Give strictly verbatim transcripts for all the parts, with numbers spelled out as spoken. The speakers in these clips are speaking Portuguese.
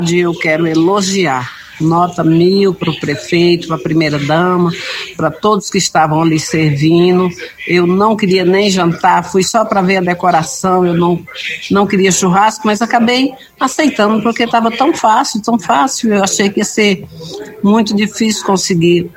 Eu quero elogiar, nota mil para o prefeito, para a primeira-dama, para todos que estavam ali servindo. Eu não queria nem jantar, fui só para ver a decoração, eu não, não queria churrasco, mas acabei aceitando porque estava tão fácil, tão fácil. Eu achei que ia ser muito difícil conseguir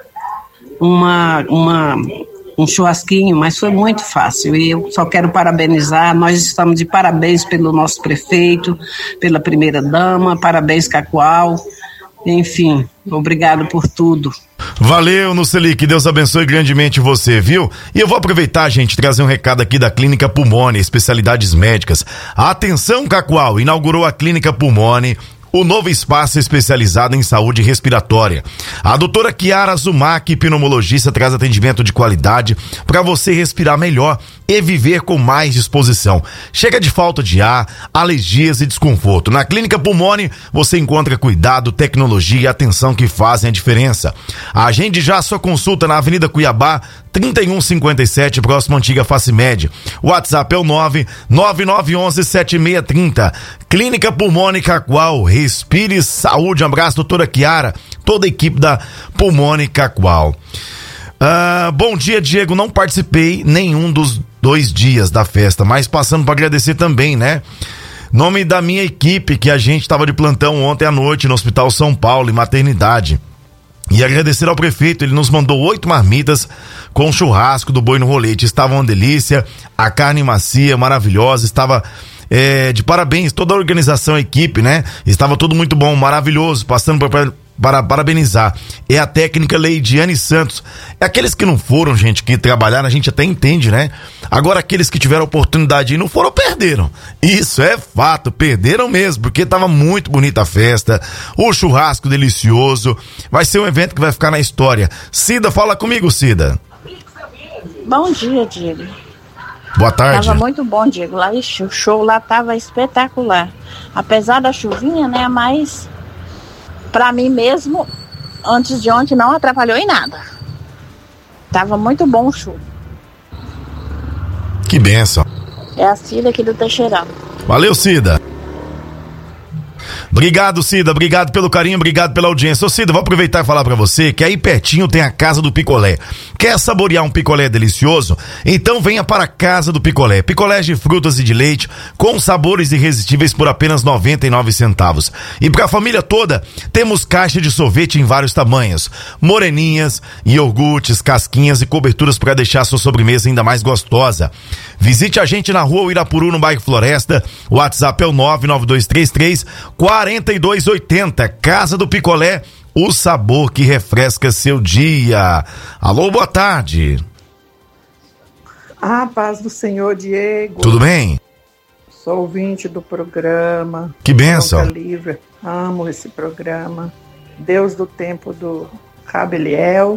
uma... uma um churrasquinho, mas foi muito fácil e eu só quero parabenizar, nós estamos de parabéns pelo nosso prefeito, pela primeira-dama, parabéns Cacoal, enfim, obrigado por tudo. Valeu, Nuceli, que Deus abençoe grandemente você, viu? E eu vou aproveitar, gente, trazer um recado aqui da Clínica Pulmone, especialidades médicas. Atenção, Cacoal, inaugurou a Clínica Pulmone, o novo espaço especializado em saúde respiratória. A doutora Kiara Zumac, pneumologista, traz atendimento de qualidade para você respirar melhor e viver com mais disposição. Chega de falta de ar, alergias e desconforto. Na Clínica Pulmone você encontra cuidado, tecnologia e atenção que fazem a diferença. Agende já a sua consulta na Avenida Cuiabá, trinta e um cinquenta e sete, próximo à antiga Facimed. O WhatsApp é o nove nove nove um um sete seis três zero. Clínica Pulmone Cacoal, respire saúde. Um abraço, doutora Kiara, toda a equipe da Pulmone Cacoal. Ah, bom dia, Diego. Não participei nenhum dos dois dias da festa, mas passando para agradecer também, né? Nome da minha equipe, que a gente estava de plantão ontem à noite no Hospital São Paulo, em maternidade. E agradecer ao prefeito, ele nos mandou oito marmitas com churrasco do boi no rolete. Estava uma delícia, a carne macia, maravilhosa, estava é, de parabéns, toda a organização, a equipe, né? Estava tudo muito bom, maravilhoso, passando para, para parabenizar. É a técnica Leidiane Santos. É aqueles que não foram, gente, que trabalharam, a gente até entende, né? Agora aqueles que tiveram oportunidade e não foram, perderam. Isso é fato, perderam mesmo, porque tava muito bonita a festa, o churrasco delicioso. Vai ser um evento que vai ficar na história. Cida, fala comigo, Cida. Bom dia, Diego. Boa tarde. Tava muito bom, Diego. Lá, ixi, o show lá tava espetacular. Apesar da chuvinha, né? Mas pra mim mesmo, antes de ontem, não atrapalhou em nada. Tava muito bom o show. Que bênção. É a Cida aqui do Teixeirão. Valeu, Cida. Obrigado, Cida, obrigado pelo carinho, obrigado pela audiência. Ô, Cida, vou aproveitar e falar pra você que aí pertinho tem a Casa do Picolé. Quer saborear um picolé delicioso? Então venha para a Casa do Picolé. Picolés de frutas e de leite com sabores irresistíveis por apenas noventa e nove centavos. E pra família toda, temos caixa de sorvete em vários tamanhos. Moreninhas, iogurtes, casquinhas e coberturas para deixar sua sobremesa ainda mais gostosa. Visite a gente na rua Irapuru, no bairro Floresta. O WhatsApp é o nove nove dois três três quatro dois oito zero. Casa do Picolé, o sabor que refresca seu dia. Alô, boa tarde. Ah, paz do Senhor, Diego. Tudo bem? Sou ouvinte do programa. Que bênção. Livre. Amo esse programa. Deus do tempo do Cabeliel.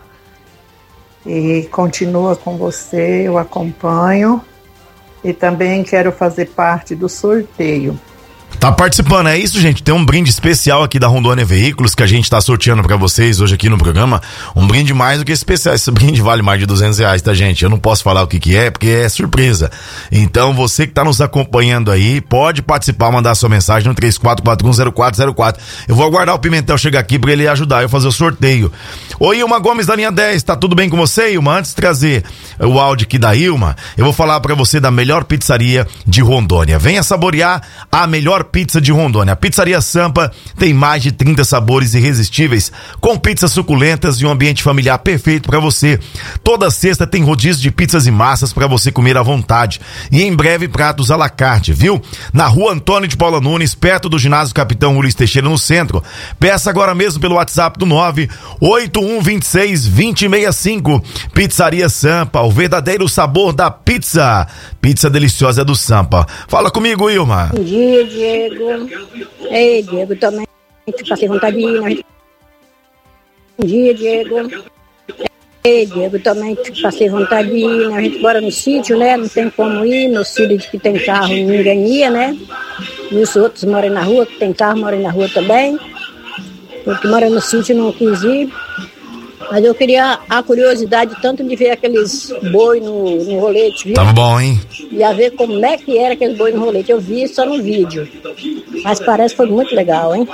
E continua com você, eu acompanho. E também quero fazer parte do sorteio. Tá participando, é isso, gente? Tem um brinde especial aqui da Rondônia Veículos que a gente tá sorteando pra vocês hoje aqui no programa. Um brinde mais do que especial. Esse brinde vale mais de duzentos reais, tá, gente? Eu não posso falar o que que é, porque é surpresa. Então, você que tá nos acompanhando aí, pode participar, mandar sua mensagem no três quatro quatro um zero quatro zero quatro. Eu vou aguardar o Pimentel chegar aqui pra ele ajudar eu fazer o sorteio. Oi, Ilma Gomes da linha dez, tá tudo bem com você, Ilma? Antes de trazer o áudio aqui da Ilma, eu vou falar pra você da melhor pizzaria de Rondônia. Venha saborear a melhor pizza de Rondônia. A Pizzaria Sampa tem mais de trinta sabores irresistíveis, com pizzas suculentas e um ambiente familiar perfeito para você. Toda sexta tem rodízio de pizzas e massas para você comer à vontade. E em breve pratos à la carte, viu? Na rua Antônio de Paula Nunes, perto do ginásio Capitão Ulis Teixeira, no centro. Peça agora mesmo pelo WhatsApp do nove oito um dois seis dois zero seis cinco. Pizzaria Sampa, o verdadeiro sabor da pizza. Pizza deliciosa do Sampa. Fala comigo, Ilma. Bom dia, Diego. Ei, Diego, também passei vontade de ir, né? Bom dia, Diego. Ei, Diego, também passei vontade de ir, né? A gente mora no sítio, né? Não tem como ir, meus filhos que tem carro, ninguém ia, né? E os outros moram na rua, que tem carro, moram na rua também. Porque mora no sítio não quis ir. Mas eu queria a curiosidade tanto de ver aqueles boi no, no rolete, viu? Tava bom, hein? E a ver como é que era aqueles boi no rolete. Eu vi só no vídeo. Mas parece que foi muito legal, hein?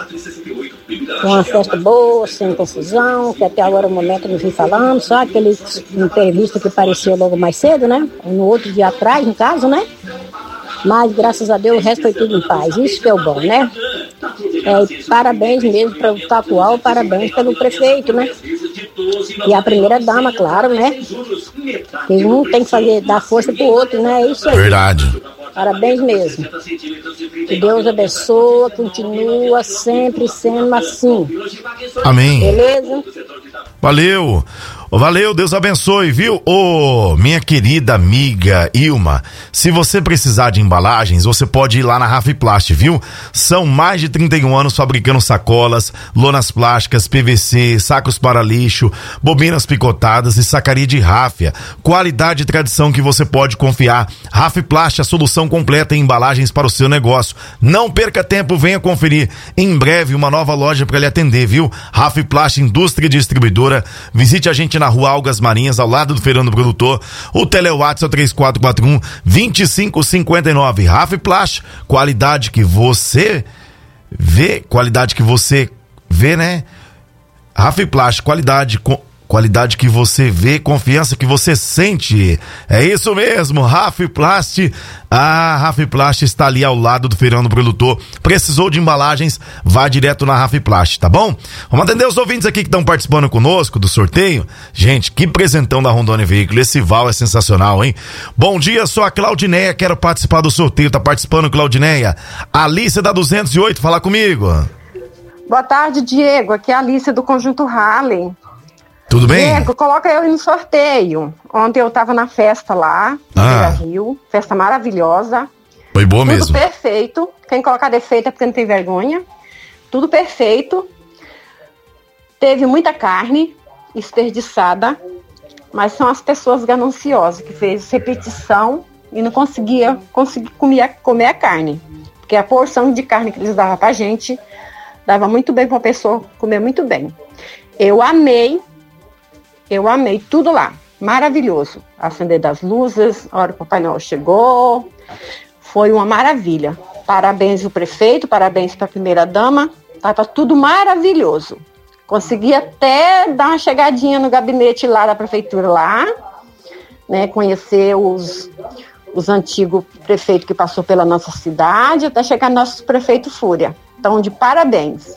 Foi uma festa boa, sem confusão, que até agora o momento eu não vi falando, só aquele imprevisto que apareceu logo mais cedo, né? No outro dia atrás, no caso, né? Mas graças a Deus o resto foi tudo em paz, isso que é o bom, né? É, parabéns mesmo para o Taqual, parabéns pelo prefeito, né? E a primeira dama, claro, né? Que um tem que fazer, dar força pro outro, né? É isso aí. Verdade. Parabéns mesmo. Que Deus abençoe, continua sempre sendo assim. Amém. Beleza? Valeu. Valeu, Deus abençoe, viu? Ô, minha querida amiga Ilma, se você precisar de embalagens, você pode ir lá na Rafiplast, viu? São mais de trinta e um anos fabricando sacolas, lonas plásticas, P V C, sacos para lixo, bobinas picotadas e sacaria de ráfia. Qualidade e tradição que você pode confiar. Rafiplast, a solução completa em embalagens para o seu negócio. Não perca tempo, venha conferir. Em breve, uma nova loja para lhe atender, viu? Rafiplast, indústria distribuidora. Visite a gente na Rua Algas Marinhas, ao lado do Feirão do Produtor. O Telewatts é o três quatro quatro um, dois cinco cinco nove. Rafiplast, qualidade que você vê, qualidade que você vê, né? Rafiplast, qualidade com Qualidade que você vê, confiança que você sente. É isso mesmo, Rafiplast. A Rafiplast está ali ao lado do Feirão do Produtor. Precisou de embalagens? Vá direto na Rafiplast, tá bom? Vamos atender os ouvintes aqui que estão participando conosco do sorteio. Gente, que presentão da Rondônia Veículo. Esse Val é sensacional, hein? Bom dia, sou a Claudineia, quero participar do sorteio. Tá participando, Claudineia? Alice da duzentos e oito, fala comigo. Boa tarde, Diego. Aqui é a Alice do Conjunto Harley. Tudo bem? Diego, coloca eu no sorteio. Ontem eu tava na festa lá, no Ah. Rio, festa maravilhosa. Foi boa Tudo mesmo. perfeito. Quem colocar defeito é porque não tem vergonha. Tudo perfeito. Teve muita carne desperdiçada, mas são as pessoas gananciosas que fez repetição e não conseguia conseguir comer, comer a carne. Porque a porção de carne que eles davam pra gente dava muito bem pra uma pessoa comer muito bem. Eu amei. Eu amei tudo lá, maravilhoso. Acender das luzes, a hora que o Papai Noel chegou, foi uma maravilha. Parabéns ao prefeito, parabéns para a primeira dama, estava tudo maravilhoso. Consegui até dar uma chegadinha no gabinete lá da prefeitura lá, né, conhecer os, os antigos prefeitos que passou pela nossa cidade, até chegar no nosso prefeito Fúria. Então, de parabéns.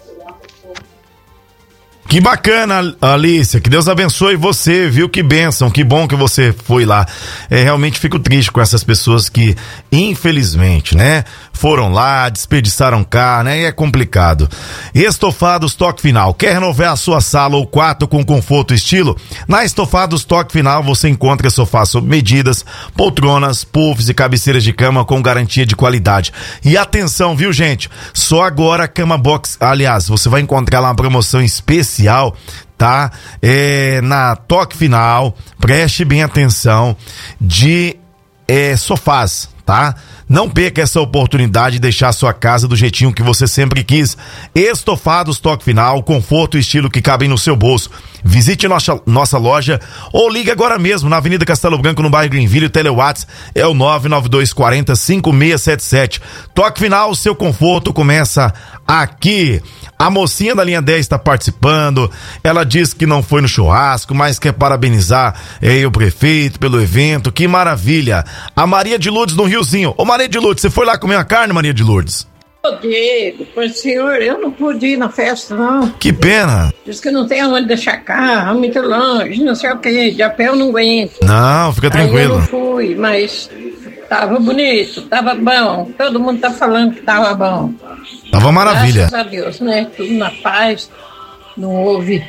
Que bacana, Alicia, que Deus abençoe você, viu? Que bênção, que bom que você foi lá. É, realmente fico triste com essas pessoas que, infelizmente, né, foram lá, desperdiçaram carne, né, e é complicado. Estofados Toque Final, quer renovar a sua sala ou quarto com conforto e estilo? Na Estofados Toque Final você encontra sofás sob medidas, poltronas, puffs e cabeceiras de cama com garantia de qualidade. E atenção, viu, gente? Só agora a Cama Box, aliás, você vai encontrar lá uma promoção especial, tá? É, na Toque Final, preste bem atenção, de é, sofás, tá? Não perca essa oportunidade de deixar a sua casa do jeitinho que você sempre quis. Estofados Toque Final, conforto e estilo que cabem no seu bolso. Visite nossa, nossa loja ou ligue agora mesmo na Avenida Castelo Branco, no bairro Greenville. O Telewatts é o nove nove dois quatro zero cinco seis sete sete. Toque Final, seu conforto começa aqui. A mocinha da linha dez está participando. Ela disse que não foi no churrasco, mas quer parabenizar é, o prefeito pelo evento. Que maravilha. A Maria de Lourdes no Riozinho. Ô Maria de Lourdes, você foi lá comer a carne, Maria de Lourdes? Ô Diego, por senhor, eu não pude ir na festa, não. Que pena. Diz que não tem onde deixar carro, muito longe, não sei o que, de a pé eu não aguento. Não, fica tranquilo. Aí eu não fui, mas tava bonito, tava bom. Todo mundo tá falando que tava bom. Tava maravilha. Graças a Deus, né? Tudo na paz, não houve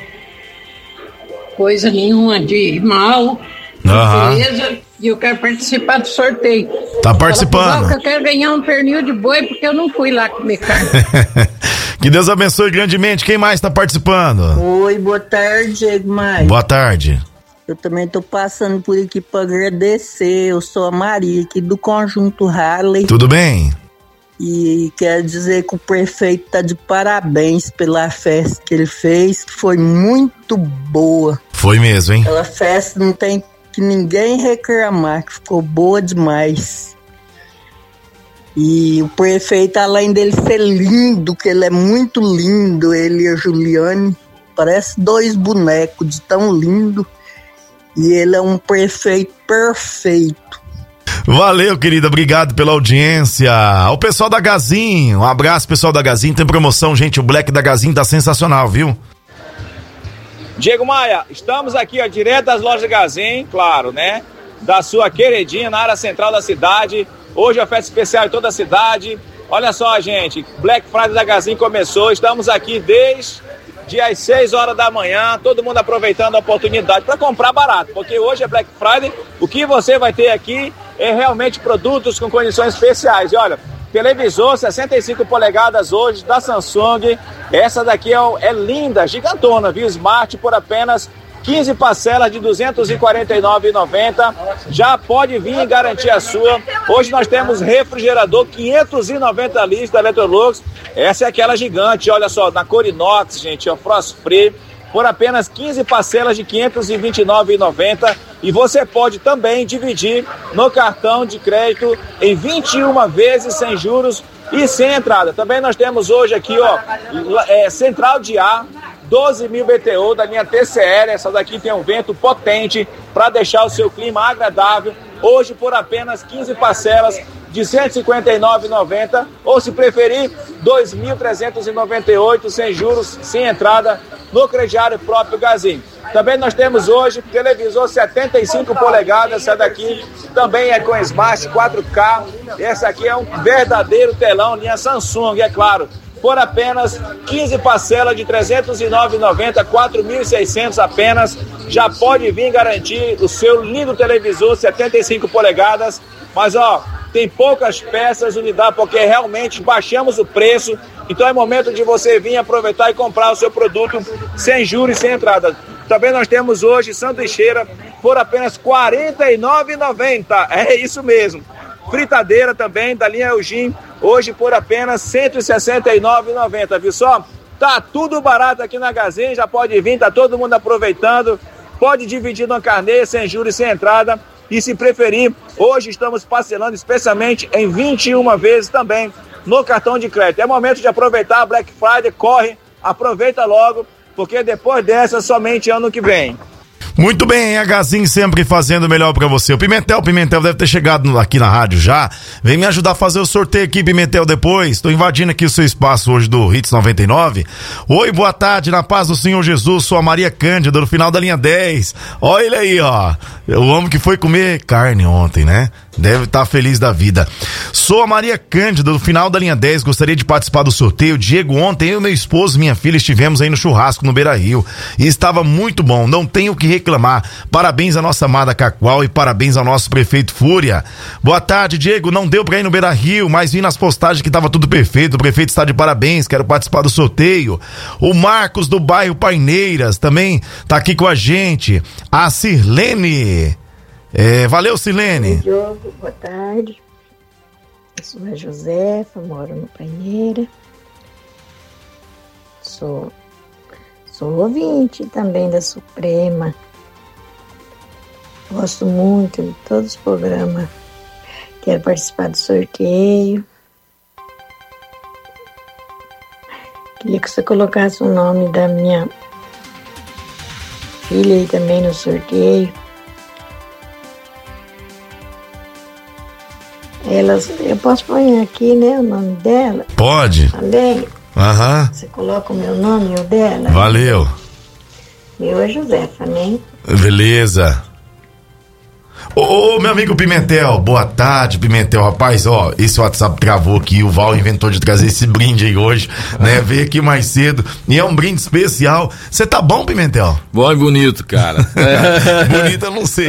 coisa nenhuma de mal, Aham. beleza. E eu quero participar do sorteio. Tá participando. Fala pro Val que eu quero ganhar um pernil de boi, porque eu não fui lá comer carne. Que Deus abençoe grandemente. Quem mais tá participando? Oi, boa tarde, Diego Maia. Boa tarde. Eu também tô passando por aqui pra agradecer. Eu sou a Maria aqui do Conjunto Harley. Tudo bem? E quero dizer que o prefeito tá de parabéns pela festa que ele fez, que foi muito boa. Foi mesmo, hein? Aquela festa não tem que ninguém reclamar, que ficou boa demais. E o prefeito, além dele ser lindo, que ele é muito lindo, ele e a Juliane, parece dois bonecos de tão lindo. E ele é um prefeito perfeito. Valeu, querida, obrigado pela audiência. O pessoal da Gazin, um abraço, pessoal da Gazin, tem promoção, gente, o Black da Gazin tá sensacional, viu? Diego Maia, estamos aqui, ó, direto das lojas Gazin, claro, né? Da sua queridinha, na área central da cidade. Hoje é a festa especial em toda a cidade. Olha só, gente, Black Friday da Gazin começou, estamos aqui desde as seis horas da manhã, todo mundo aproveitando a oportunidade para comprar barato, porque hoje é Black Friday, o que você vai ter aqui é realmente produtos com condições especiais. E olha, televisor sessenta e cinco polegadas hoje da Samsung, essa daqui é, é linda, gigantona, viu? Smart por apenas quinze parcelas de duzentos e quarenta e nove reais e noventa centavos, já pode vir e garantir a sua. Hoje nós temos refrigerador quinhentos e noventa litros da Electrolux, essa é aquela gigante, olha só, na cor inox, gente, ó, Frost Free, por apenas quinze parcelas de quinhentos e vinte e nove reais e noventa centavos, e você pode também dividir no cartão de crédito em vinte e uma vezes sem juros e sem entrada. Também nós temos hoje aqui, ó, é, central de ar, doze mil B T U da linha T C L, essa daqui tem um vento potente para deixar o seu clima agradável, hoje por apenas quinze parcelas de cento e cinquenta e nove reais e noventa centavos, ou se preferir, dois mil trezentos e noventa e oito reais sem juros, sem entrada, no crediário próprio Gazin. Também nós temos hoje televisor setenta e cinco polegadas, essa daqui também é com Smart quatro K, essa aqui é um verdadeiro telão, linha Samsung, é claro, por apenas quinze parcelas de trezentos e nove reais e noventa centavos, quatro mil e seiscentos apenas, já pode vir garantir o seu lindo televisor setenta e cinco polegadas, mas ó, tem poucas peças, unidade, porque realmente baixamos o preço, então é momento de você vir aproveitar e comprar o seu produto sem juros e sem entrada. Também nós temos hoje sanduicheira por apenas quarenta e nove reais e noventa centavos, é isso mesmo. Fritadeira também da linha Elgin, hoje por apenas cento e sessenta e nove reais e noventa centavos, viu só? Tá tudo barato aqui na Gazin, já pode vir, tá todo mundo aproveitando, pode dividir no carnê, sem juros e sem entrada, e se preferir, hoje estamos parcelando especialmente em vinte e uma vezes também no cartão de crédito. É momento de aproveitar a Black Friday, corre, aproveita logo, porque depois dessa somente ano que vem. Muito bem, a Gazin sempre fazendo o melhor pra você. O Pimentel, o Pimentel deve ter chegado aqui na rádio já. Vem me ajudar a fazer o sorteio aqui, Pimentel, depois. Tô invadindo aqui o seu espaço hoje do Hits noventa e nove. Oi, boa tarde, na paz do Senhor Jesus. Sou a Maria Cândida, no final da linha dez. Olha ele aí, ó. O homem que foi comer carne ontem, né? Deve estar feliz da vida. Sou a Maria Cândida, do final da linha dez. Gostaria de participar do sorteio. Diego, ontem eu, meu esposo e minha filha estivemos aí no churrasco no Beira Rio. E estava muito bom, não tenho o que reclamar. Parabéns à nossa amada Cacoal e parabéns ao nosso prefeito Fúria. Boa tarde, Diego. Não deu pra ir no Beira Rio, mas vi nas postagens que tava tudo perfeito. O prefeito está de parabéns, quero participar do sorteio. O Marcos do bairro Paineiras também tá aqui com a gente. A Sirlene. É, valeu, Silene. Oi, Diogo, boa tarde. Eu sou a Josefa, moro no Paineira. Sou, sou ouvinte também da Suprema. Gosto muito de todos os programas. Quero participar do sorteio. Queria que você colocasse o nome da minha filha aí também no sorteio. Elas, eu posso pôr aqui, né, o nome dela? Pode. Também? Aham. Você coloca o meu nome e o dela? Valeu. Meu é Josefa, né? Beleza. Ô, ô, meu amigo Pimentel, boa tarde, Pimentel. Rapaz, ó, esse WhatsApp travou aqui, o Val inventou de trazer esse brinde aí hoje, né? Veio aqui mais cedo e é um brinde especial. Você tá bom, Pimentel? Bom e bonito, cara. Bonito eu não sei.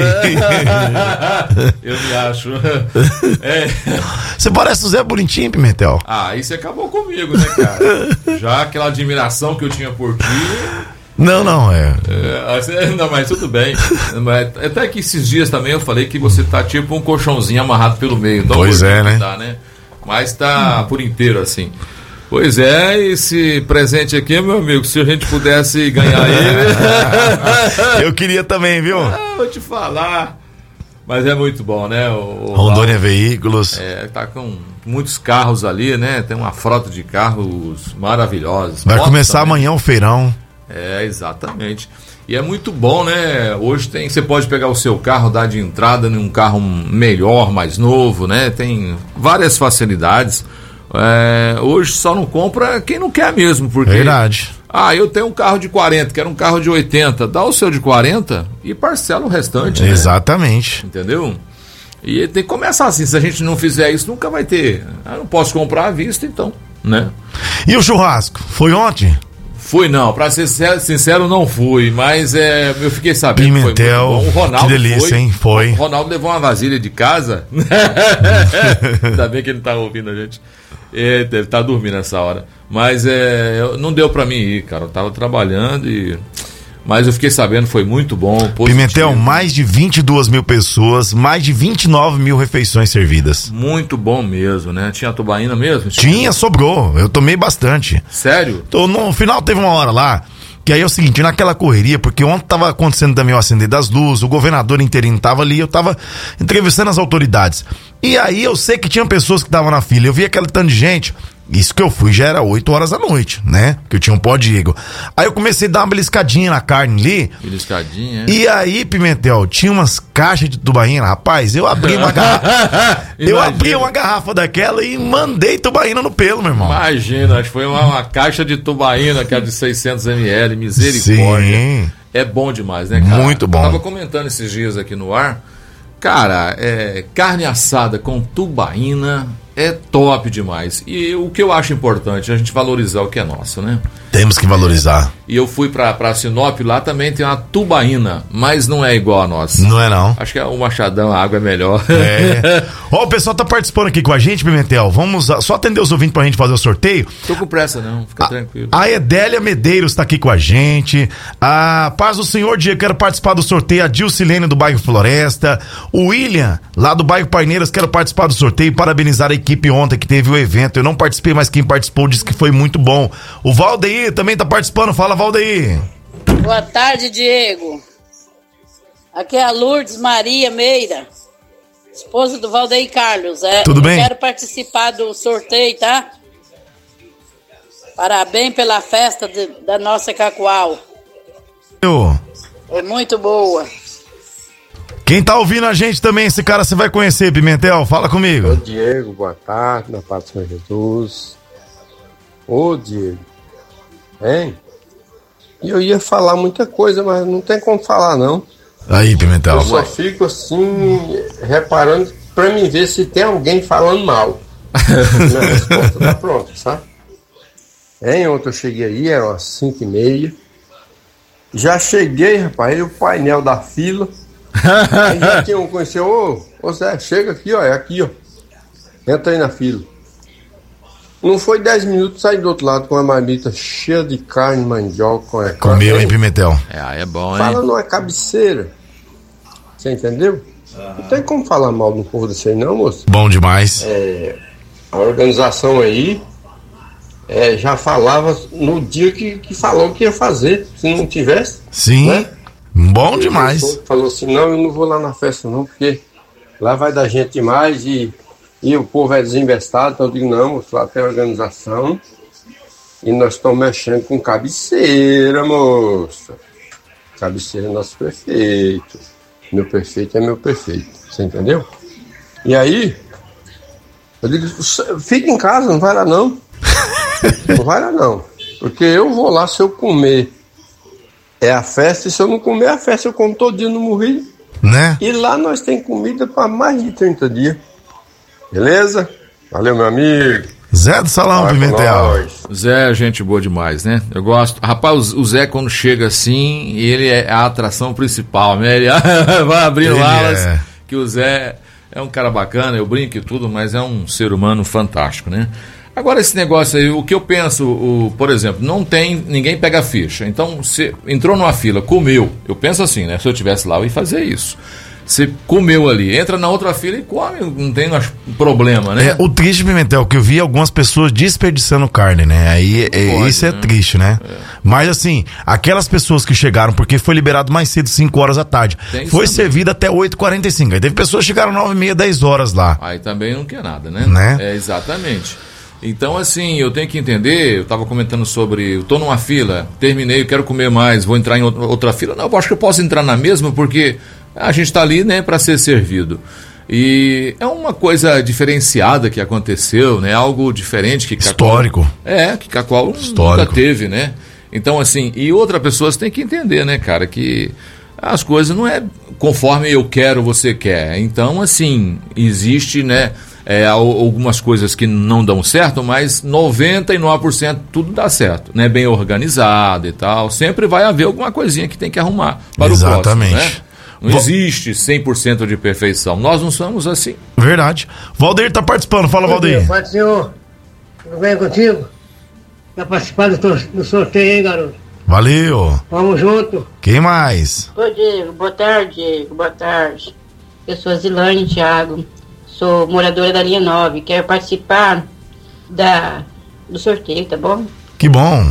Eu me acho. Você é. parece o Zé Bonitinho, Pimentel. Ah, aí você acabou comigo, né, cara? Já aquela admiração que eu tinha por ti... Não, não, é. é não, mas tudo bem. Mas até que esses dias também eu falei que você tá tipo um colchãozinho amarrado pelo meio. Então, pois é, né? Tá, né? Mas tá hum. por inteiro, assim. Pois é, esse presente aqui, meu amigo, se a gente pudesse ganhar ele. Eu queria também, viu? Ah, vou te falar. Mas é muito bom, né? O, o Rondônia Veículos. É, tá com muitos carros ali, né? Tem uma frota de carros maravilhosos. Vai Motos começar também. Amanhã o feirão. É, exatamente. E é muito bom, né? Hoje tem, você pode pegar o seu carro, dar de entrada em um carro melhor, mais novo, né? Tem várias facilidades. É, hoje só não compra quem não quer mesmo, porque... Verdade. Ah, eu tenho um carro de quarenta, quero um carro de oitenta. Dá o seu de quarenta e parcela o restante. Exatamente. Né? Entendeu? E tem que começar assim. Se a gente não fizer isso, nunca vai ter. Eu não posso comprar à vista, então, né? E o churrasco? Foi ontem? Fui não, pra ser sincero, não fui, mas é, eu fiquei sabendo Pimentel, que foi muito bom. O Ronaldo que delícia, foi, hein? Foi. O Ronaldo levou uma vasilha de casa. Ainda bem que ele tá ouvindo a gente. É, deve estar tá dormindo nessa hora. Mas é, não deu pra mim ir, cara. Eu tava trabalhando e... Mas eu fiquei sabendo, foi muito bom. Positivo. Pimentel, mais de vinte e duas mil pessoas, mais de vinte e nove mil refeições servidas. Muito bom mesmo, né? Tinha tubaína mesmo? Tinha, sobrou. Eu tomei bastante. Sério? Então, no final teve uma hora lá, que aí é o seguinte, naquela correria, porque ontem tava acontecendo também o acender das luzes, o governador interino tava ali, eu tava entrevistando as autoridades. E aí eu sei que tinha pessoas que estavam na fila, eu vi aquele tanto de gente... Isso que eu fui já era oito horas da noite, né? Que eu tinha um pó Diego. Aí eu comecei a dar uma beliscadinha na carne ali. Beliscadinha? E aí, Pimentel, tinha umas caixas de tubaína, rapaz. Eu abri uma garrafa. eu abri uma garrafa daquela e mandei tubaína no pelo, meu irmão. Imagina, acho que foi uma, uma caixa de tubaína, que é de seiscentos mililitros, misericórdia. Sim. É bom demais, né, cara? Muito bom. Eu tava comentando esses dias aqui no ar. Cara, é, carne assada com tubaína é top demais. E o que eu acho importante é a gente valorizar o que é nosso, né? Temos que valorizar. E eu fui pra, pra Sinop, lá também tem uma tubaína, mas não é igual a nossa. Não é não. Acho que o machadão, a água é melhor. É. Ó, o pessoal tá participando aqui com a gente, Pimentel. Vamos só atender os ouvintes pra gente fazer o sorteio. Tô com pressa não, fica a, tranquilo. A Edélia Medeiros tá aqui com a gente. A Paz do Senhor Diego, quero participar do sorteio. A Dilcilene do bairro Floresta. O William, lá do bairro Paineiras, quero participar do sorteio. Parabenizar a equipe ontem que teve o evento. Eu não participei, mas quem participou disse que foi muito bom. O Valdeir também tá participando. Fala, Valdeir. Boa tarde, Diego. Aqui é a Lourdes Maria Meira, esposa do Valdeir Carlos. É, Tudo bem? Eu quero participar do sorteio, tá? Parabéns pela festa de, da nossa Cacoal. Eu. É muito boa. Quem tá ouvindo a gente também, esse cara você vai conhecer, Pimentel, fala comigo. Ô Diego, boa tarde, na paz do Senhor Jesus. Ô Diego, hein? E eu ia falar muita coisa, mas não tem como falar não. Aí, Pimentel. Eu só fico assim, reparando pra mim ver se tem alguém falando mal. Minha resposta tá pronta, sabe? Hein, ontem eu cheguei aí, era umas cinco e meia. Já cheguei, rapaz, aí o painel da fila. Aí já tinha um conhecido, ô, ô Zé, chega aqui, ó, é aqui, ó. Entra aí na fila. Não foi dez minutos, saí do outro lado com uma marmita cheia de carne, mandioca, com é Comeu, hein, Pimentel? É, é bom, hein? Fala numa cabeceira. Você entendeu? Ah. Não tem como falar mal do povo desse aí, não, moço. Bom demais. É, a organização aí é, já falava no dia que, que falou que ia fazer. Se não tivesse. Sim. Né? Bom demais. Falou assim: não, eu não vou lá na festa, não, porque lá vai dar gente demais e. E o povo é desinvestado, então eu digo, não, moço, lá tem organização e nós estamos mexendo com cabeceira, moça. Cabeceira é nosso prefeito. Meu prefeito é meu prefeito, você entendeu? E aí, eu digo, fica em casa, não vai lá não. Não vai lá não. Porque eu vou lá, se eu comer é a festa, e se eu não comer a festa, eu como todo dia no Morrinho. Né? E lá nós tem comida para mais de trinta dias. Beleza? Valeu, meu amigo. Zé do Salão, Pimentel. Zé é gente boa demais, né? Eu gosto. Rapaz, o Zé, quando chega assim, ele é a atração principal, né? Ele vai abrindo alas, é. Que o Zé é um cara bacana, eu brinco e tudo, mas é um ser humano fantástico, né? Agora, esse negócio aí, o que eu penso, o, por exemplo, não tem, ninguém pega a ficha. Então, você entrou numa fila, comeu. Eu penso assim, né? Se eu estivesse lá, eu ia fazer isso. Você comeu ali, entra na outra fila e come, não tem problema, né? É, o triste, Pimentel, que eu vi algumas pessoas desperdiçando carne, né? Aí é, pode, isso é né? triste, né? É. Mas assim, aquelas pessoas que chegaram, porque foi liberado mais cedo, cinco horas da tarde, Tem foi também. servido até oito e quarenta e cinco. Aí teve pessoas que chegaram nove e meia, dez horas lá. Aí também não quer nada, né? Né? É, exatamente. Então, assim, eu tenho que entender, eu estava comentando sobre, eu tô numa fila, terminei, eu quero comer mais, vou entrar em outra fila. Não, eu acho que eu posso entrar na mesma, porque a gente está ali, né, para ser servido. E é uma coisa diferenciada que aconteceu, né? Algo diferente que Cacoal... Histórico. É, que Cacoal Histórico. nunca teve, né? Então, assim, e outra pessoa tem que entender, né, cara, que as coisas não é conforme eu quero, você quer. Então, assim, existe, né, é, algumas coisas que não dão certo, mas noventa e nove por cento tudo dá certo, né? Bem organizado e tal. Sempre vai haver alguma coisinha que tem que arrumar para Exatamente. o próximo, né? Não Vo... existe cem por cento de perfeição. Nós não somos assim. Verdade. Valdeir tá participando. Fala, Valdeir. Pai do Senhor, tudo bem contigo? Tá participando do, do sorteio, hein, garoto? Valeu. Vamos junto. Quem mais? Ô, Diego, boa tarde, Diego, boa tarde. Eu sou a Zilane Thiago, sou moradora da linha nove, quero participar da, do sorteio, tá bom? Que bom.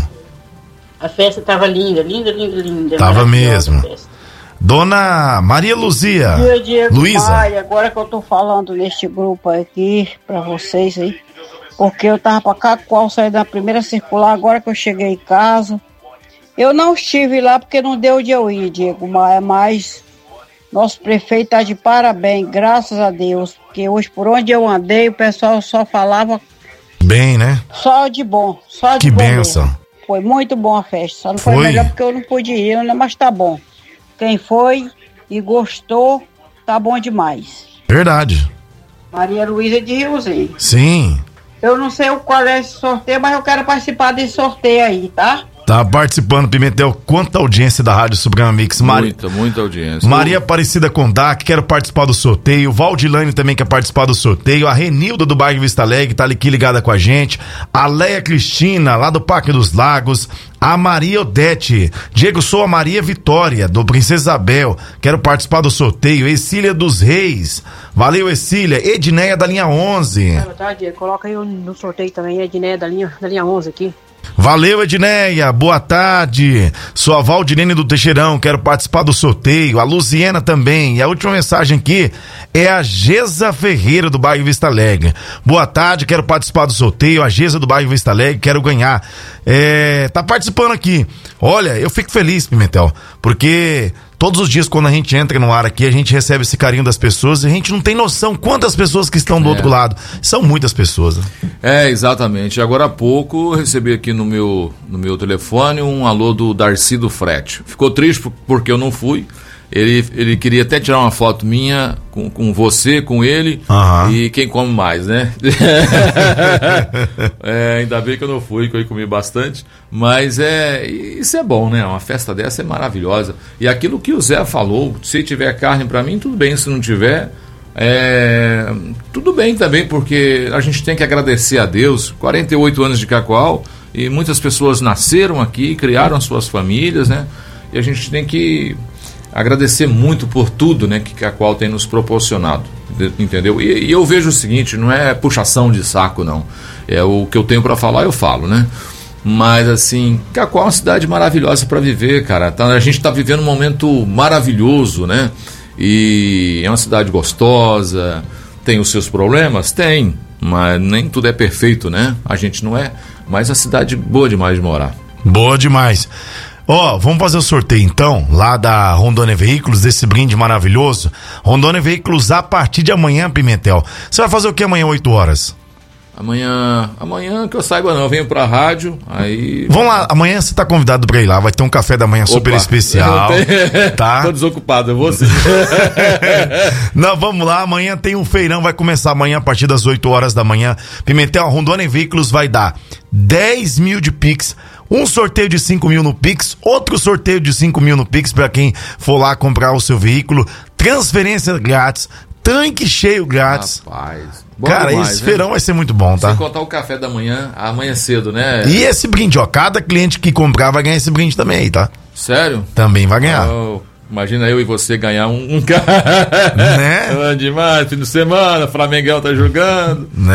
A festa tava linda, linda, linda, linda. Tava mesmo. Dona Maria Luzia. Dia, Diego Luísa. Maia, agora que eu tô falando neste grupo aqui pra vocês aí, porque eu tava pra cá, qual saí da primeira circular, agora que eu cheguei em casa. Eu não estive lá porque não deu de eu ir, Diego Maia, mas nosso prefeito tá de parabéns, graças a Deus, porque hoje por onde eu andei o pessoal só falava bem, né? Só de bom, só de que bom. Que bênção. Mesmo. Foi muito bom a festa, só não foi, foi melhor porque eu não pude ir, né? Mas tá bom. Quem foi e gostou, tá bom demais. Verdade. Maria Luísa de Riozinho. Sim. Eu não sei qual é esse sorteio, mas eu quero participar desse sorteio aí, tá? Tá participando, Pimentel. Quanta audiência da Rádio Suprema Mix. Mari... Muita, muita audiência. Maria Aparecida Condac, quero participar do sorteio. Valdilane também quer participar do sorteio. A Renilda do bairro Vista Alegre tá aqui ligada com a gente. A Leia Cristina, lá do Parque dos Lagos. A Maria Odete. Diego, sou a Maria Vitória, do Princesa Isabel. Quero participar do sorteio. Exília dos Reis. Valeu, Exília. Edneia da linha onze. Boa tarde, coloca aí no sorteio também, Edneia da linha, da linha onze aqui. Valeu, Edneia, boa tarde. Sou a Valdirene do Teixeirão, quero participar do sorteio. A Luziena também. E a última mensagem aqui é a Geza Ferreira do bairro Vista Alegre. Boa tarde, quero participar do sorteio. A Geza do bairro Vista Alegre, quero ganhar. É, tá participando aqui. Olha, eu fico feliz, Pimentel, porque todos os dias quando a gente entra no ar aqui, a gente recebe esse carinho das pessoas e a gente não tem noção quantas pessoas que estão do é. outro lado. São muitas pessoas. Né? É, exatamente. Agora há pouco eu recebi aqui no meu, no meu telefone um alô do Darcy do Frete. Ficou triste porque eu não fui. Ele, ele queria até tirar uma foto minha com, com você, com ele uhum. e quem come mais, né? é, ainda bem que eu não fui, que eu comi bastante. Mas é, isso é bom, né? Uma festa dessa é maravilhosa. E aquilo que o Zé falou, se tiver carne pra mim, tudo bem. Se não tiver, é, tudo bem também, porque a gente tem que agradecer a Deus. quarenta e oito anos de Cacoal e muitas pessoas nasceram aqui, criaram suas famílias, né? E a gente tem que agradecer muito por tudo, né, que Cacoal tem nos proporcionado, entendeu? E, e eu vejo o seguinte, não é puxação de saco, não. É o que eu tenho para falar, eu falo, né? Mas, assim, Cacoal é uma cidade maravilhosa para viver, cara. Tá, a gente tá vivendo um momento maravilhoso, né? E é uma cidade gostosa, tem os seus problemas? Tem, mas nem tudo é perfeito, né? A gente não é, mas a cidade boa demais de morar. Boa demais. Ó, oh, vamos fazer o sorteio então, lá da Rondônia Veículos, desse brinde maravilhoso. Rondônia Veículos a partir de amanhã, Pimentel. Você vai fazer o que amanhã, oito horas? Amanhã, amanhã que eu saiba não, eu venho pra rádio, aí... Vamos lá, amanhã você tá convidado pra ir lá, vai ter um café da manhã Opa, super especial, tá? Tô desocupado, eu vou sim. Não, vamos lá, amanhã tem um feirão, vai começar amanhã a partir das oito horas da manhã. Pimentel, a Rondônia Veículos vai dar dez mil de Pix, um sorteio de cinco mil no Pix, outro sorteio de cinco mil no Pix pra quem for lá comprar o seu veículo, transferência grátis, tanque cheio grátis. Rapaz, bom cara, demais, esse feirão né? vai ser muito bom, tá? Sem contar o café da manhã, amanhã cedo, né? E esse brinde, ó, cada cliente que comprar vai ganhar esse brinde também aí, tá? Sério? Também vai ganhar. Oh, imagina eu e você ganhar um, um carro. Né? É demais, fim de semana, Flamengão tá jogando. Né?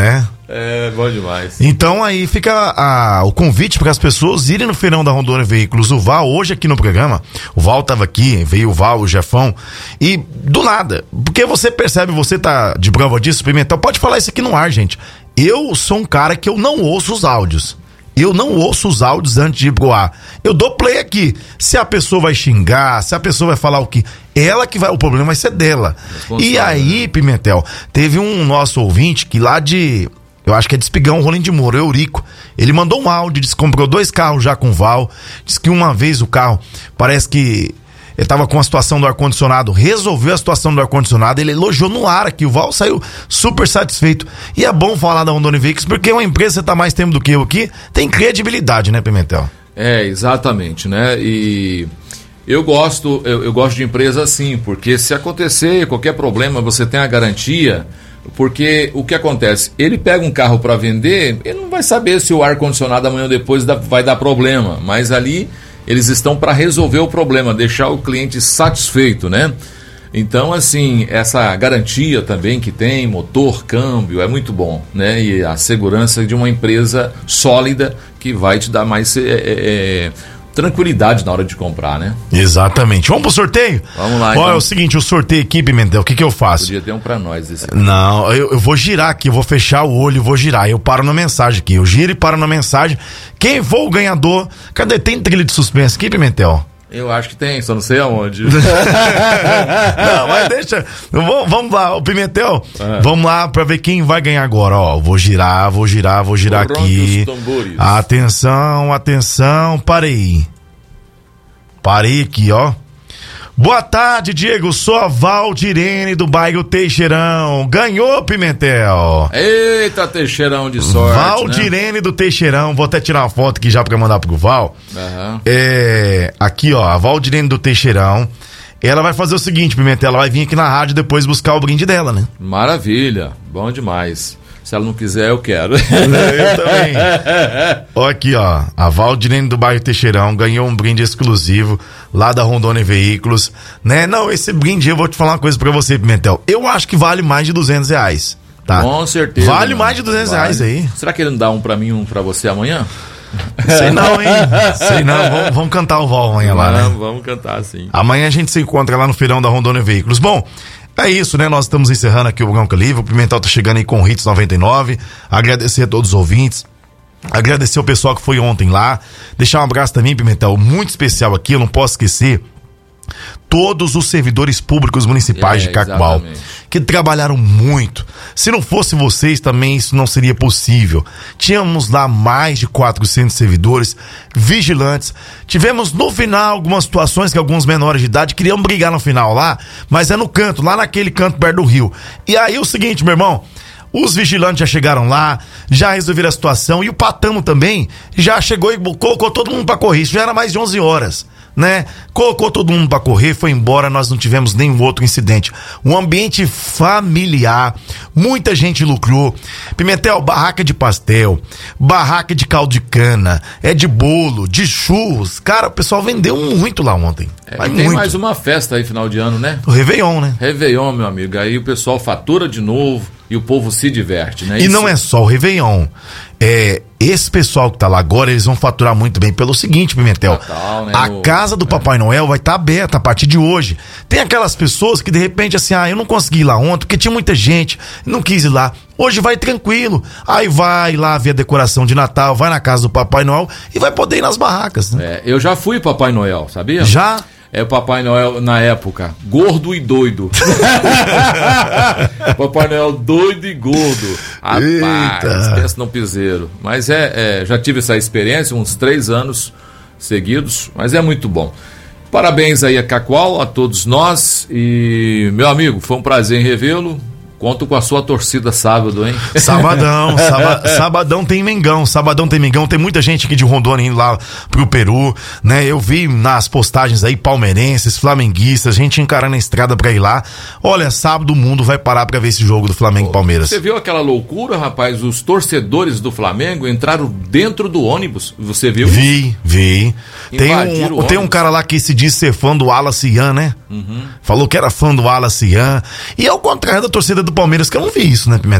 É, bom demais. Então aí fica a, o convite para as pessoas irem no feirão da Rondônia Veículos. O Val, hoje aqui no programa, o Val tava aqui, veio o Val, o Jefão, e do nada, porque você percebe, você tá de prova disso, Pimentel, pode falar isso aqui no ar, gente. Eu sou um cara que eu não ouço os áudios. Eu não ouço os áudios antes de ir pro ar. Eu dou play aqui. Se a pessoa vai xingar, se a pessoa vai falar o que... Ela que vai... O problema vai ser dela. E aí, Pimentel, teve um nosso ouvinte que lá de... Eu acho que é de Espigão, Rolim de Moura, Eurico. Ele mandou um áudio, disse que comprou dois carros já com o Val. Disse que uma vez o carro, parece que ele tava com a situação do ar-condicionado, resolveu a situação do ar-condicionado, ele elogiou no ar aqui, o Val saiu super satisfeito. E é bom falar da Rondônia Veículos, porque uma empresa, você tá mais tempo do que eu aqui, tem credibilidade, né, Pimentel? É, exatamente, né? E eu gosto, eu, eu gosto de empresa assim, porque se acontecer qualquer problema, você tem a garantia. Porque o que acontece? Ele pega um carro para vender, ele não vai saber se o ar-condicionado amanhã ou depois dá, vai dar problema, mas ali eles estão para resolver o problema, deixar o cliente satisfeito, né? Então, assim, essa garantia também que tem, motor, câmbio, é muito bom, né? E a segurança de uma empresa sólida que vai te dar mais é, é, tranquilidade na hora de comprar, né? Exatamente. Vamos pro sorteio? Vamos lá, Ó, então. é o seguinte, o sorteio aqui, Pimentel, o que que eu faço? Podia ter um pra nós esse. Não, eu, eu vou girar aqui, eu vou fechar o olho e vou girar. Eu paro na mensagem aqui, eu giro e paro na mensagem. Quem for o ganhador? Cadê? Tem trilha de suspense aqui, Pimentel? Eu acho que tem, só não sei aonde. Não, mas deixa. Vamos, vamos lá, o Pimentel. É. Vamos lá pra ver quem vai ganhar agora. Ó, vou girar, vou girar, vou girar aqui. Atenção, atenção, parei. Parei aqui, ó. Boa tarde, Diego. Sou a Valdirene do bairro Teixeirão. Ganhou, Pimentel. Eita, Teixeirão de sorte. Valdirene, né? Do Teixeirão. Vou até tirar uma foto aqui já pra mandar pro Val. Uhum. É, aqui, ó, a Valdirene do Teixeirão. Ela vai fazer o seguinte, Pimentel. Ela vai vir aqui na rádio depois buscar o brinde dela, né? Maravilha. Bom demais. Se ela não quiser, eu quero. Eu também. Ó, aqui, ó. A Valdirene do bairro Teixeirão ganhou um brinde exclusivo lá da Rondônia Veículos, né? Não, esse brinde, eu vou te falar uma coisa pra você, Pimentel. Eu acho que vale mais de duzentos reais, tá? Com certeza. Vale mais de duzentos vale. reais aí. Será que ele não dá um pra mim, um pra você amanhã? Sei não, hein? Sei não. Vamos, vamos cantar o Val amanhã lá, né? Vamos cantar, sim. Amanhã a gente se encontra lá no feirão da Rondônia Veículos. Bom, é isso, né? Nós estamos encerrando aqui o Bronca Livre. O Pimentel tá chegando aí com o Hits noventa e nove. Agradecer a todos os ouvintes. Agradecer o pessoal que foi ontem lá. Deixar um abraço também, Pimentel, muito especial aqui. Eu não posso esquecer todos os servidores públicos municipais é, de Cacoal, exatamente, que trabalharam muito. Se não fosse vocês também isso não seria possível. Tínhamos lá mais de quatrocentos servidores, vigilantes. Tivemos no final algumas situações que alguns menores de idade queriam brigar no final lá, mas é no canto, lá naquele canto perto do rio. E aí o seguinte, meu irmão, os vigilantes já chegaram lá, já resolveram a situação, e o Patamo também já chegou e colocou todo mundo pra correr. Isso já era mais de onze horas, né? Colocou todo mundo pra correr, foi embora, nós não tivemos nenhum outro incidente. Um ambiente familiar, muita gente lucrou. Pimentel, barraca de pastel, barraca de caldo de cana, é de bolo, de churros. Cara, o pessoal vendeu muito lá ontem. É, tem muito. Mais uma festa aí, final de ano, né? O Réveillon, né? Réveillon, meu amigo. Aí o pessoal fatura de novo e o povo se diverte, né? E Isso... não é só o Réveillon. É, esse pessoal que tá lá agora, eles vão faturar muito bem pelo seguinte, Pimentel. Natal, né? A no... casa do Papai é. Noel vai estar tá aberta a partir de hoje. Tem aquelas pessoas que de repente assim, ah, eu não consegui ir lá ontem porque tinha muita gente, não quis ir lá. Hoje vai tranquilo. Aí vai lá ver a decoração de Natal, vai na casa do Papai Noel e vai poder ir nas barracas, né? É, eu já fui Papai Noel, sabia? Já? É o Papai Noel na época, gordo e doido. Papai Noel doido e gordo. Rapaz, pensa no piseiro. Mas é, é, já tive essa experiência, uns três anos seguidos, mas é muito bom. Parabéns aí a Cacoal, a todos nós. E, meu amigo, foi um prazer em revê-lo. Conto com a sua torcida sábado, hein? Sabadão, saba, sabadão tem Mengão, sabadão tem Mengão, tem muita gente aqui de Rondônia indo lá pro Peru, né? Eu vi nas postagens aí palmeirenses, flamenguistas, gente encarando a estrada pra ir lá. Olha, sábado o mundo vai parar pra ver esse jogo do Flamengo e Palmeiras. Você viu aquela loucura, rapaz? Os torcedores do Flamengo entraram dentro do ônibus, você viu? Vi, vi. Tem um, tem um cara lá que se diz ser fã do Wallace Ian, né? Uhum. Falou que era fã do Wallace Ian. E ao contrário da torcida do Palmeiras, que eu não vi isso, né, Pimentel?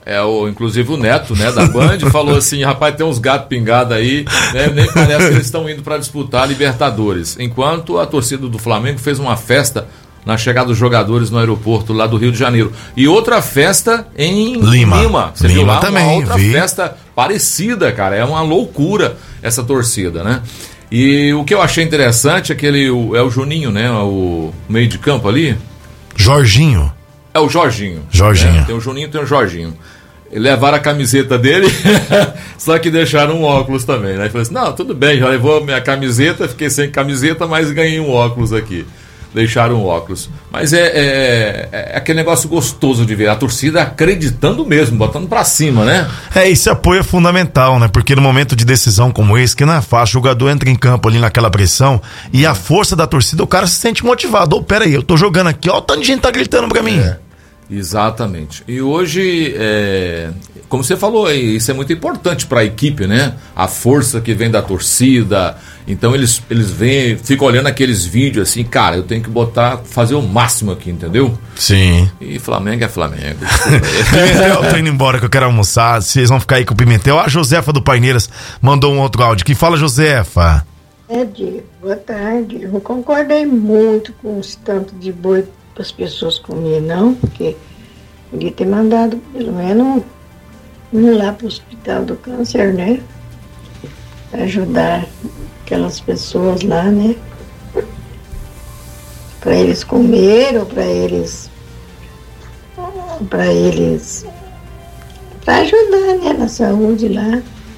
É, o, inclusive o Neto, né, da Band, falou assim, rapaz, tem uns gatos pingados aí, né, nem parece que eles estão indo para disputar a Libertadores. Enquanto a torcida do Flamengo fez uma festa na chegada dos jogadores no aeroporto lá do Rio de Janeiro. E outra festa em Lima. Lima. Você Lima viu lá? também, uma outra vi. festa parecida, cara. É uma loucura essa torcida, né? E o que eu achei interessante é aquele, o, é o Juninho, né, o meio de campo ali. Jorginho. É o Jorginho. Jorginho. É, tem o Juninho e tem o Jorginho. Levaram a camiseta dele, só que deixaram um óculos também, né? Ele falou assim, não, tudo bem, já levou minha camiseta, fiquei sem camiseta, mas ganhei um óculos aqui. Deixaram um óculos. Mas é, é, é aquele negócio gostoso de ver, a torcida acreditando mesmo, botando pra cima, né? É, esse apoio é fundamental, né? Porque no momento de decisão como esse, que não é fácil, o jogador entra em campo ali naquela pressão e a força da torcida, o cara se sente motivado. Ô, oh, pera aí, eu tô jogando aqui, ó, o tanto de gente tá gritando pra mim. É. Exatamente. E hoje, é, como você falou, isso é muito importante para a equipe, né? A força que vem da torcida. Então eles, eles vêm, ficam olhando aqueles vídeos assim, cara, eu tenho que botar, fazer o máximo aqui, entendeu? Sim. E Flamengo é Flamengo. Pimentel, eu tô indo embora que eu quero almoçar. Vocês vão ficar aí com o Pimentel. A Josefa do Paineiras mandou um outro áudio. Que fala, Josefa? É, Diego, boa tarde. Eu não concordei muito com os tanto de boi para as pessoas comer, não, porque podia ter mandado pelo menos um lá para o Hospital do Câncer, né? Para ajudar aquelas pessoas lá, né? Para eles comer ou para eles. Para eles. Para ajudar, né? Na saúde lá.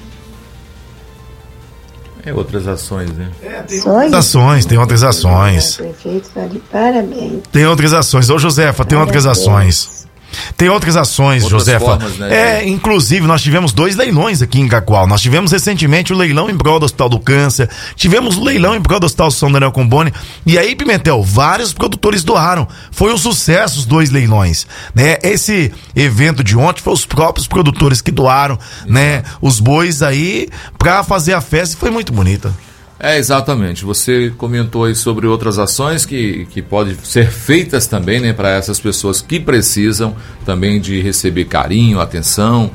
É outras ações, né? É, tem outras ações, tem outras ações. O prefeito está de parabéns. Tem outras ações. Ô, Josefa, tem outras ações. Tem outras ações, Outras Josefa. formas, né, é, de... inclusive, nós tivemos dois leilões aqui em Cacoal. Nós tivemos recentemente o leilão em prol do Hospital do Câncer. Tivemos o leilão em prol do Hospital São Daniel Comboni. E aí, Pimentel, vários produtores doaram. Foi um sucesso os dois leilões, né? Esse evento de ontem foi os próprios produtores que doaram, Exato. né? Os bois aí pra fazer a festa e foi muito bonita. É, exatamente. Você comentou aí sobre outras ações que, que podem ser feitas também, né, para essas pessoas que precisam também de receber carinho, atenção.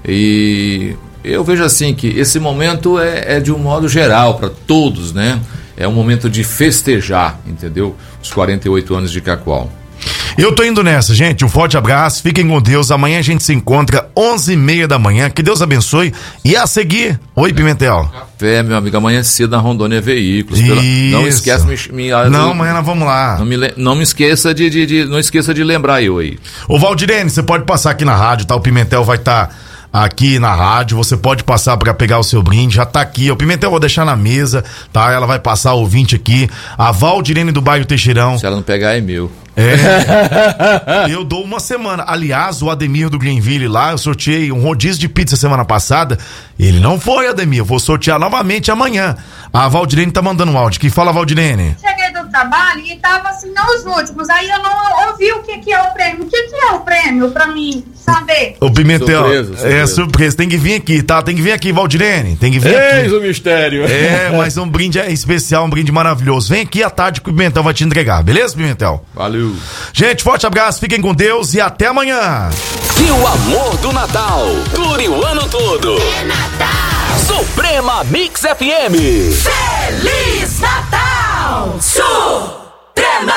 E eu vejo assim que esse momento é, é de um modo geral para todos, né? É um momento de festejar, entendeu? Os quarenta e oito anos de Cacoal. Eu tô indo nessa, gente. Um forte abraço, fiquem com Deus. Amanhã a gente se encontra onze e meia da manhã. Que Deus abençoe. E a seguir, oi, Pimentel. Café, meu amigo, amanhã cedo na Rondônia Veículos. Pela... Não esquece me, me, Não, amanhã nós vamos lá. Não me, não me esqueça de, de, de não esqueça de lembrar eu aí. Ô, Valdirene, você pode passar aqui na rádio, tá? O Pimentel vai estar tá aqui na rádio, você pode passar para pegar o seu brinde, já tá aqui, o Pimentel eu vou deixar na mesa, tá? Ela vai passar o ouvinte aqui, a Valdirene do bairro Teixeirão. Se ela não pegar é meu. É, eu dou uma semana. Aliás, o Ademir do Greenville lá, eu sorteei um rodízio de pizza semana passada. Ele não foi, Ademir. Eu vou sortear novamente amanhã. A Valdirene tá mandando um áudio. Quem fala, Valdirene? Cheguei do trabalho e tava assim, nos últimos. Aí eu não ouvi o que, que é o prêmio. O que, que é o prêmio pra mim saber? O Pimentel, surpresa, surpresa. É surpresa. Tem que vir aqui, tá? Tem que vir aqui, Valdirene. Tem que vir Eis aqui. o mistério. É, mas um brinde é especial, um brinde maravilhoso. Vem aqui à tarde que o Pimentel vai te entregar. Beleza, Pimentel? Valeu. Gente, forte abraço, fiquem com Deus e até amanhã. E o amor do Natal dure o ano todo. É Natal. Suprema Mix F M. Feliz Natal. Suprema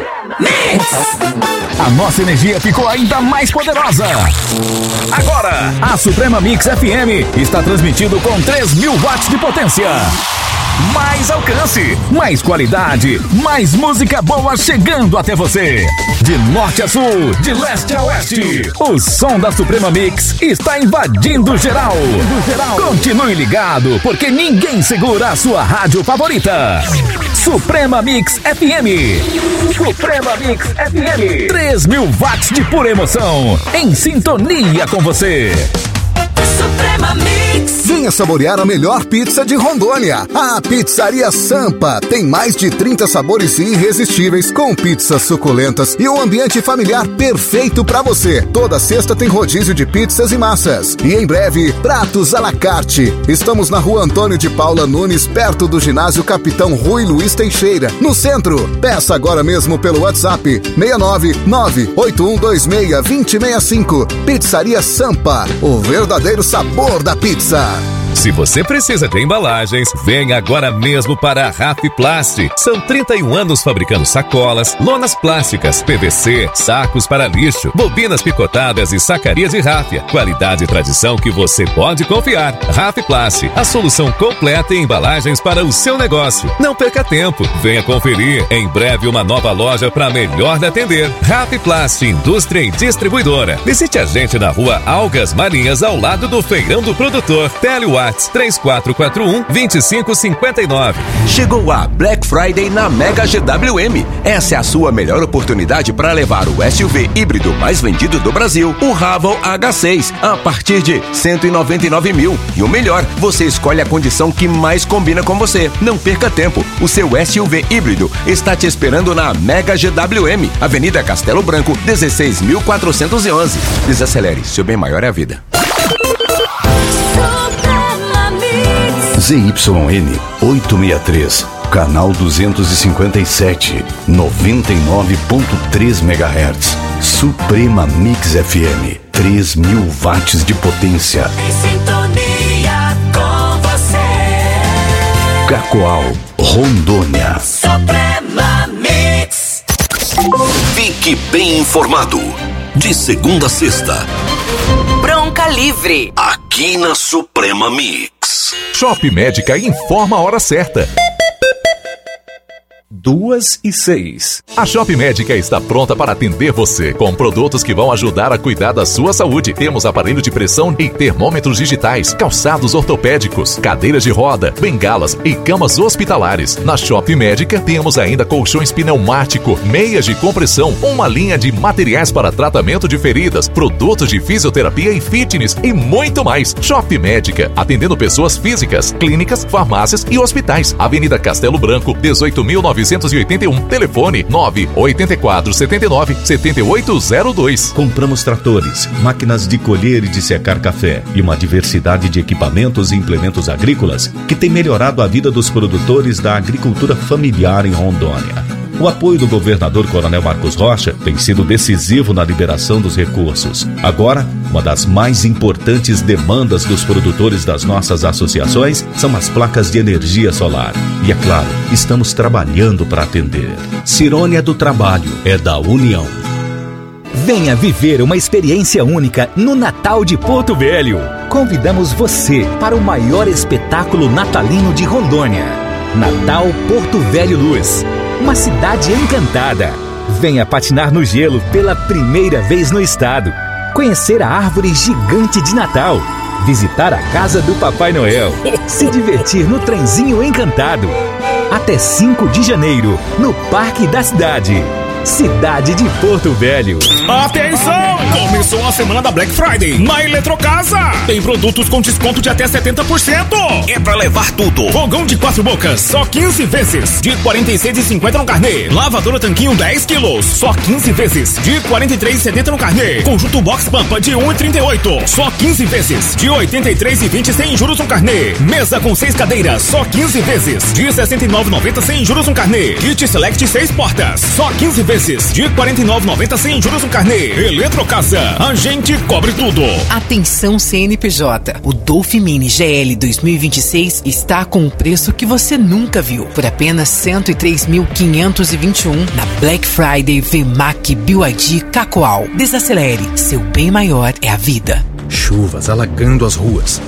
Mix. A nossa energia ficou ainda mais poderosa. Agora, a Suprema Mix F M está transmitindo com três mil watts de potência. Mais alcance, mais qualidade, mais música boa chegando até você. De norte a sul, de leste a oeste, o som da Suprema Mix está invadindo geral. Continue ligado, porque ninguém segura a sua rádio favorita. Suprema Mix F M. Suprema Mix F M. três mil watts de pura emoção, em sintonia com você. Suprema Mix. Venha saborear a melhor pizza de Rondônia. A Pizzaria Sampa tem mais de trinta sabores irresistíveis, com pizzas suculentas e um ambiente familiar perfeito para você. Toda sexta tem rodízio de pizzas e massas. E em breve, pratos à la carte. Estamos na Rua Antônio de Paula Nunes, perto do ginásio Capitão Rui Luiz Teixeira, no centro. Peça agora mesmo pelo WhatsApp seis nove nove oito um dois seis dois zero seis cinco. Pizzaria Sampa, o verdadeiro sabor da pizza. Se você precisa de embalagens, venha agora mesmo para a Rafiplast. São trinta e um anos fabricando sacolas, lonas plásticas, P V C, sacos para lixo, bobinas picotadas e sacarias de ráfia. Qualidade e tradição que você pode confiar. Rafiplast, a solução completa em embalagens para o seu negócio. Não perca tempo, venha conferir. Em breve uma nova loja para melhor lhe atender. Rafiplast, indústria e distribuidora. Visite a gente na Rua Algas Marinhas, ao lado do Feirão do Produtor. Telewatts três quatro quatro um, dois cinco cinco nove. Chegou a Black Friday na Mega G W M. Essa é a sua melhor oportunidade para levar o S U V híbrido mais vendido do Brasil, o Raval H seis, a partir de cento e noventa e nove mil. E o melhor, você escolhe a condição que mais combina com você. Não perca tempo, o seu S U V híbrido está te esperando na Mega G W M, Avenida Castelo Branco, dezesseis mil quatrocentos e onze. Desacelere, seu bem maior é a vida. Z Y N oitocentos e sessenta e três, canal duzentos e cinquenta e sete, noventa e nove ponto três megahertz. Suprema Mix F M, três mil watts de potência. Em sintonia com você. Cacoal, Rondônia. Suprema Mix. Fique bem informado. De segunda a sexta. Bronca Livre. Aqui na Suprema Mix. Shop Médica informa a hora certa. Duas e seis. A Shop Médica está pronta para atender você com produtos que vão ajudar a cuidar da sua saúde. Temos aparelho de pressão e termômetros digitais, calçados ortopédicos, cadeiras de roda, bengalas e camas hospitalares. Na Shop Médica temos ainda colchões pneumático, meias de compressão, uma linha de materiais para tratamento de feridas, produtos de fisioterapia e fitness e muito mais. Shop Médica, atendendo pessoas físicas, clínicas, farmácias e hospitais. Avenida Castelo Branco, dezoito mil novecentos e oitenta e um. Telefone nove oito quatro sete nove sete oito zero dois. Compramos tratores, máquinas de colher e de secar café e uma diversidade de equipamentos e implementos agrícolas que tem melhorado a vida dos produtores da agricultura familiar em Rondônia. O apoio do governador Coronel Marcos Rocha tem sido decisivo na liberação dos recursos. Agora, uma das mais importantes demandas dos produtores das nossas associações são as placas de energia solar. E é claro, estamos trabalhando para atender. Cirônia do Trabalho é da União. Venha viver uma experiência única no Natal de Porto Velho. Convidamos você para o maior espetáculo natalino de Rondônia. Natal Porto Velho Luz. Uma cidade encantada. Venha patinar no gelo pela primeira vez no estado. Conhecer a árvore gigante de Natal. Visitar a casa do Papai Noel. Se divertir no trenzinho encantado. Até cinco de janeiro, no Parque da Cidade. Cidade de Porto Velho. Atenção! Começou a semana da Black Friday na Eletrocasa. Tem produtos com desconto de até setenta por cento. É pra levar tudo. Fogão de quatro bocas, só quinze vezes, de quarenta e seis reais e cinquenta centavos no carnê. Lavadora Tanquinho dez quilos, só quinze vezes, de quarenta e três reais e setenta centavos no carnê. Conjunto Box Pampa de um real e trinta e oito centavos, só quinze vezes, de oitenta e três reais e vinte centavos sem juros no carnê. Mesa com seis cadeiras, só quinze vezes, de sessenta e nove reais e noventa centavos sem juros no carnê. Kit Select seis portas, só quinze vezes. De quarenta e nove reais e noventa centavos sem juros no carnê. Eletrocasa, a gente cobre tudo. Atenção C N P J, o Dolphin Mini G L dois mil e vinte e seis está com um preço que você nunca viu, por apenas cento e três mil quinhentos e vinte e um na Black Friday V Mac B Y D Cacoal. Desacelere, seu bem maior é a vida. Chuvas alagando as ruas,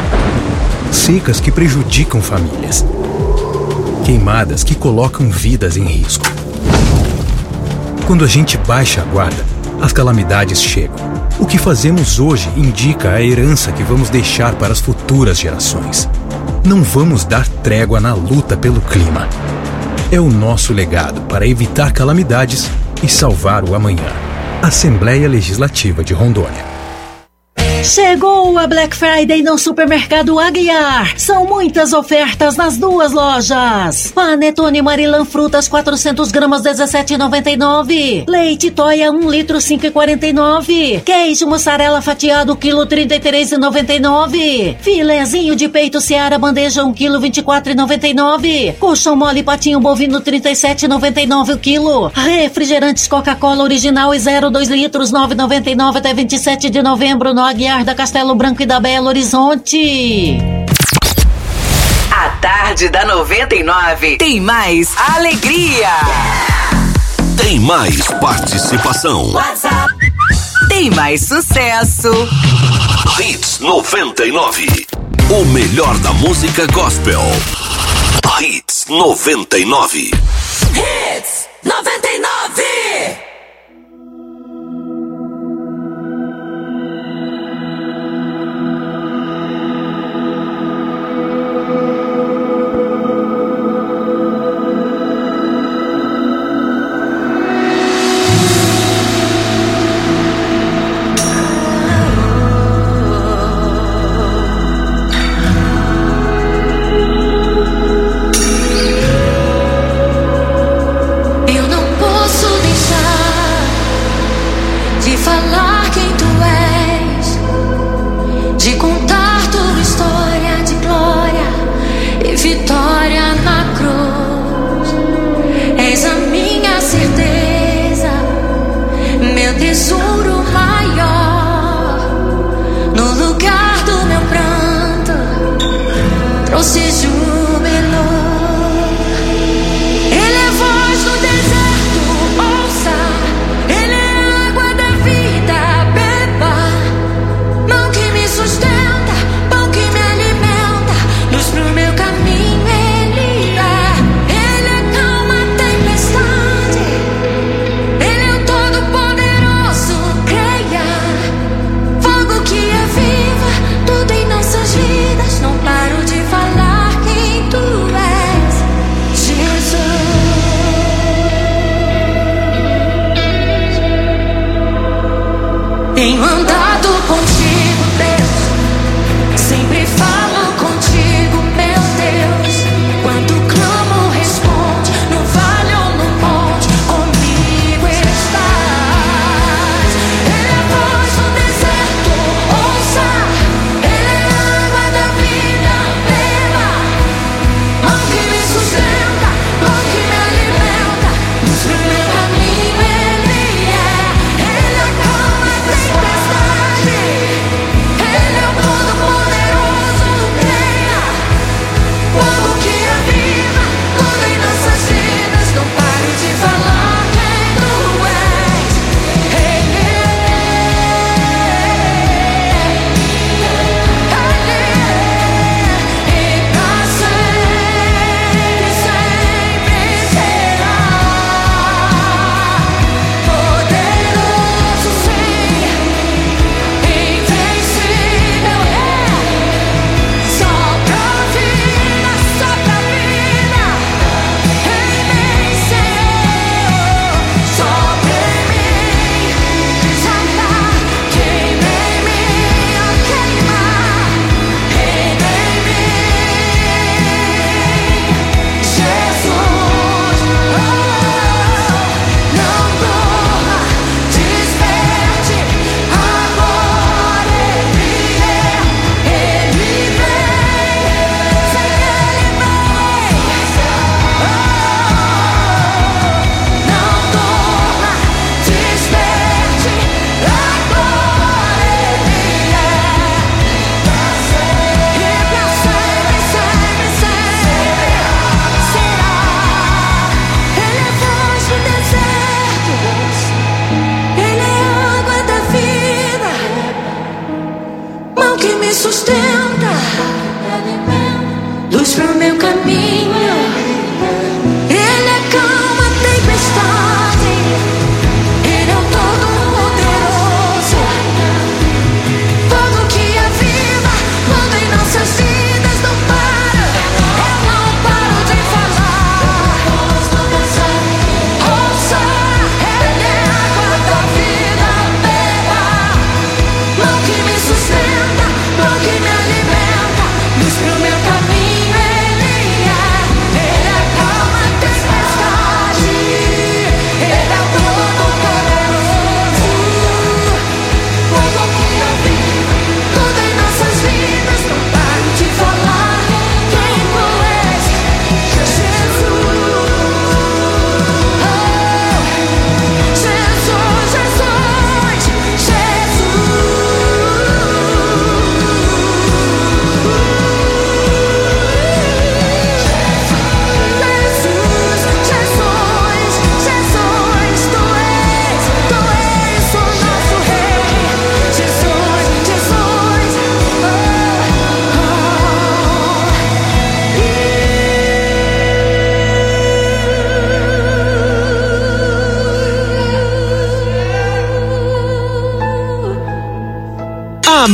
secas que prejudicam famílias, queimadas que colocam vidas em risco. Quando a gente baixa a guarda, as calamidades chegam. O que fazemos hoje indica a herança que vamos deixar para as futuras gerações. Não vamos dar trégua na luta pelo clima. É o nosso legado para evitar calamidades e salvar o amanhã. Assembleia Legislativa de Rondônia. Chegou a Black Friday no Supermercado Aguiar. São muitas ofertas nas duas lojas. Panetone Marilã Frutas quatrocentos gramas dezessete reais e noventa e nove centavos. Leite Toia um litro cinco reais e quarenta e nove centavos. Queijo mussarela fatiado quilo trinta e três reais e noventa e nove centavos. Filezinho de peito Seara bandeja um quilo vinte e quatro reais e noventa e nove centavos. Colchão mole patinho bovino trinta e sete reais e noventa e nove centavos o quilo. Refrigerantes Coca-Cola original e zero dois litros nove reais e noventa e nove centavos até vinte e sete de novembro no Aguiar da Castelo Branco e da Belo Horizonte. A tarde da noventa e nove tem mais alegria. Tem mais participação. WhatsApp. Tem mais sucesso. Hits noventa e nove. O melhor da música gospel. Hits noventa e nove. Hits noventa e nove. Eu não posso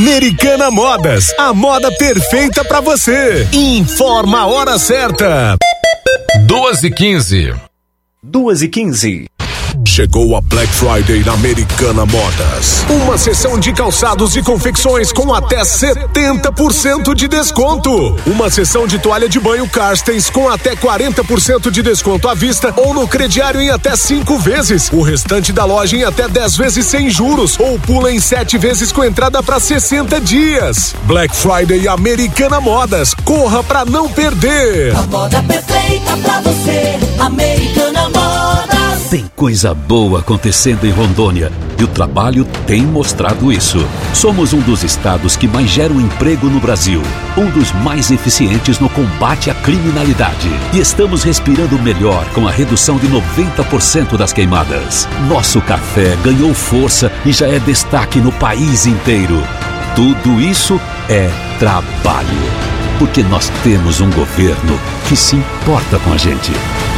Americana Modas, a moda perfeita pra você. Informa a hora certa. duas e quinze. duas e quinze. Chegou a Black Friday na Americana Modas. Uma seção de calçados e confecções com até setenta por cento de desconto. Uma seção de toalha de banho Carstens com até quarenta por cento de desconto à vista ou no crediário em até cinco vezes. O restante da loja em até dez vezes sem juros ou pula em sete vezes com entrada para sessenta dias. Black Friday Americana Modas. Corra pra não perder. A moda perfeita pra você, Americana Modas. Tem coisa boa acontecendo em Rondônia e o trabalho tem mostrado isso. Somos um dos estados que mais geram emprego no Brasil, um dos mais eficientes no combate à criminalidade. E estamos respirando melhor com a redução de noventa por cento das queimadas. Nosso café ganhou força e já é destaque no país inteiro. Tudo isso é trabalho, porque nós temos um governo que se importa com a gente.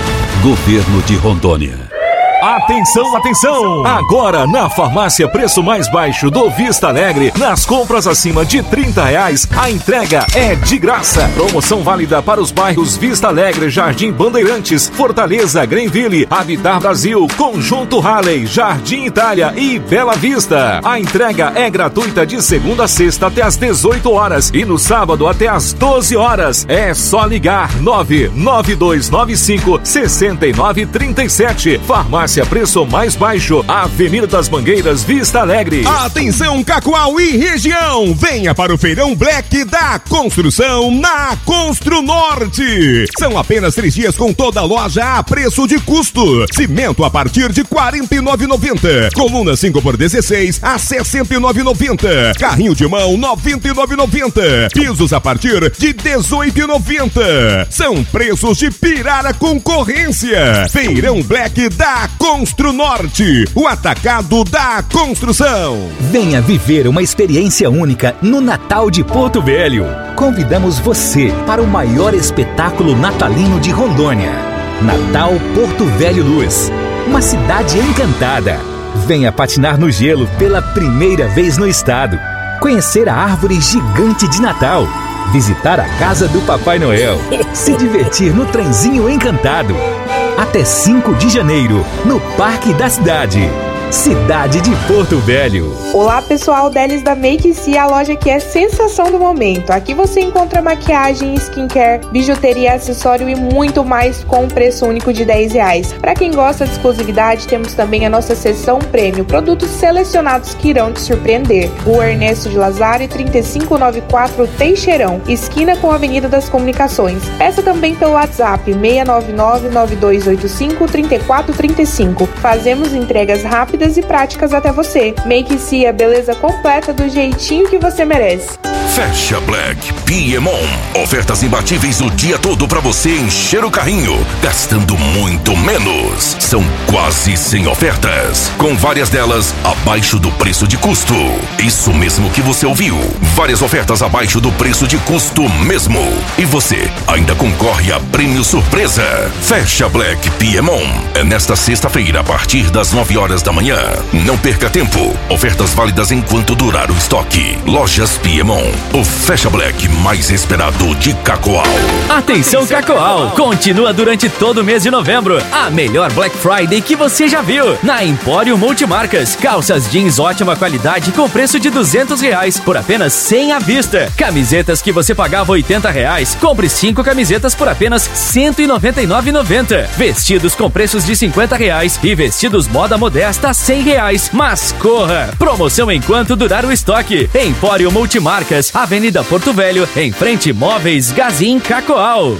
Governo de Rondônia. Atenção, atenção! Agora na farmácia Preço Mais Baixo do Vista Alegre, nas compras acima de trinta reais, a entrega é de graça. Promoção válida para os bairros Vista Alegre, Jardim Bandeirantes, Fortaleza, Greenville, Habitar Brasil, Conjunto Halley, Jardim Itália e Bela Vista. A entrega é gratuita de segunda a sexta até às dezoito horas e no sábado até às doze horas. É só ligar nove nove dois nove cinco seis nove três sete. Farmácia Preço Mais Baixo, Avenida das Mangueiras, Vista Alegre. Atenção, Cacoal e região, venha para o Feirão Black da Construção na Constru Norte. São apenas três dias com toda a loja a preço de custo. Cimento a partir de quarenta e nove reais e noventa centavos. Coluna cinco por dezesseis a sessenta e nove reais e noventa centavos. Carrinho de mão noventa e nove reais e noventa centavos. Pisos a partir de dezoito reais e noventa centavos. São preços de pirar a concorrência. Feirão Black da Constru Norte, o atacado da construção. Venha viver uma experiência única no Natal de Porto Velho. Convidamos você para o maior espetáculo natalino de Rondônia. Natal Porto Velho Luz, uma cidade encantada. Venha patinar no gelo pela primeira vez no estado. Conhecer a árvore gigante de Natal. Visitar a casa do Papai Noel. Se divertir no trenzinho encantado. Até cinco de janeiro, no Parque da Cidade. Cidade de Porto Velho. Olá pessoal, Delis da Make C, a loja que é sensação do momento. Aqui você encontra maquiagem, skincare, bijuteria, acessório e muito mais com um preço único de dez reais. Para quem gosta de exclusividade, temos também a nossa seção prêmio, produtos selecionados que irão te surpreender. Rua Ernesto de Lazari, trinta e cinco noventa e quatro, Teixeirão, esquina com a Avenida das Comunicações. Peça também pelo WhatsApp seis nove nove, nove dois oito cinco, três quatro três cinco. Fazemos entregas rápidas e práticas até você. Make C, a beleza completa do jeitinho que você merece. Fecha Black Piemon. Ofertas imbatíveis o dia todo para você encher o carrinho, gastando muito menos. São quase cem ofertas, com várias delas abaixo do preço de custo. Isso mesmo que você ouviu. Várias ofertas abaixo do preço de custo mesmo. E você ainda concorre a prêmio surpresa. Fecha Black Piemon. É nesta sexta-feira a partir das nove horas da manhã. Não perca tempo. Ofertas válidas enquanto durar o estoque. Lojas Piemon. O Fecha Black mais esperado de Cacoal. Atenção Cacoal, continua durante todo o mês de novembro a melhor Black Friday que você já viu na Empório Multimarcas. Calças jeans ótima qualidade com preço de duzentos reais por apenas cem à vista. Camisetas que você pagava oitenta reais, compre cinco camisetas por apenas cento e noventa e nove reais e noventa centavos. Vestidos com preços de cinquenta reais e vestidos moda modesta cem reais. Mas corra, promoção enquanto durar o estoque. Empório Multimarcas, Avenida Porto Velho, em frente Móveis Gazin Cacoal.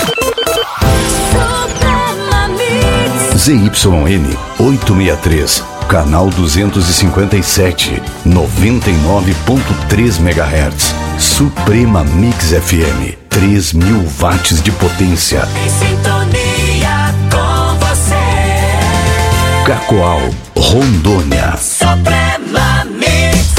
Z Y N oitocentos e sessenta e três, canal duzentos e cinquenta e sete, noventa e nove ponto três megahertz. Suprema Mix F M, três mil watts de potência. Em sintonia com você. Cacoal, Rondônia. Suprema Mix.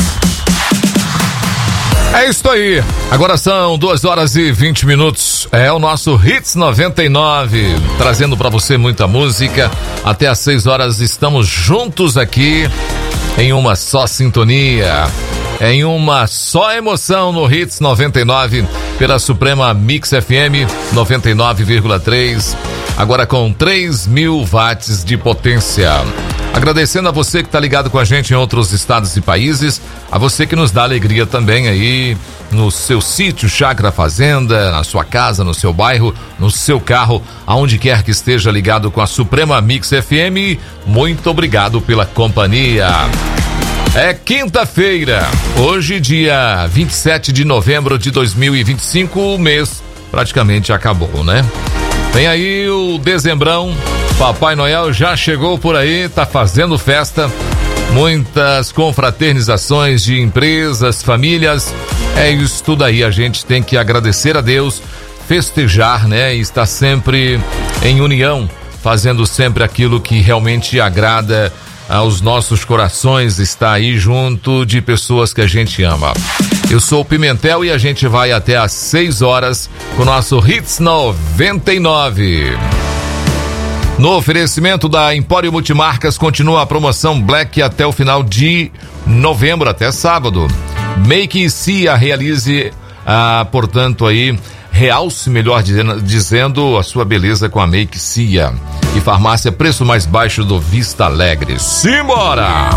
É isso aí. Agora são duas horas e vinte minutos. É o nosso Hits noventa e nove, trazendo pra você muita música. Até às seis horas estamos juntos aqui em uma só sintonia. em uma só emoção no Hits noventa e nove, pela Suprema Mix F M noventa e nove vírgula três, agora com três mil watts de potência. Agradecendo a você que está ligado com a gente em outros estados e países, a você que nos dá alegria também aí no seu sítio, chácara, fazenda, na sua casa, no seu bairro, no seu carro, aonde quer que esteja ligado com a Suprema Mix F M, muito obrigado pela companhia. É quinta-feira, hoje dia vinte e sete de novembro de dois mil e vinte e cinco, o mês praticamente acabou, né? Vem aí o dezembrão, Papai Noel já chegou por aí, tá fazendo festa, muitas confraternizações de empresas, famílias, é isso tudo aí, a gente tem que agradecer a Deus, festejar, né? E estar sempre em união, fazendo sempre aquilo que realmente agrada aos nossos corações, estar aí junto de pessoas que a gente ama. Eu sou o Pimentel e a gente vai até às seis horas com o nosso Hits noventa e nove. No oferecimento da Empório Multimarcas, continua a promoção Black até o final de novembro, até sábado. Make Cia, realize, ah, portanto, aí, realce, melhor dizendo, dizendo, a sua beleza com a Make Cia. E farmácia, preço mais baixo do Vista Alegre. Simbora!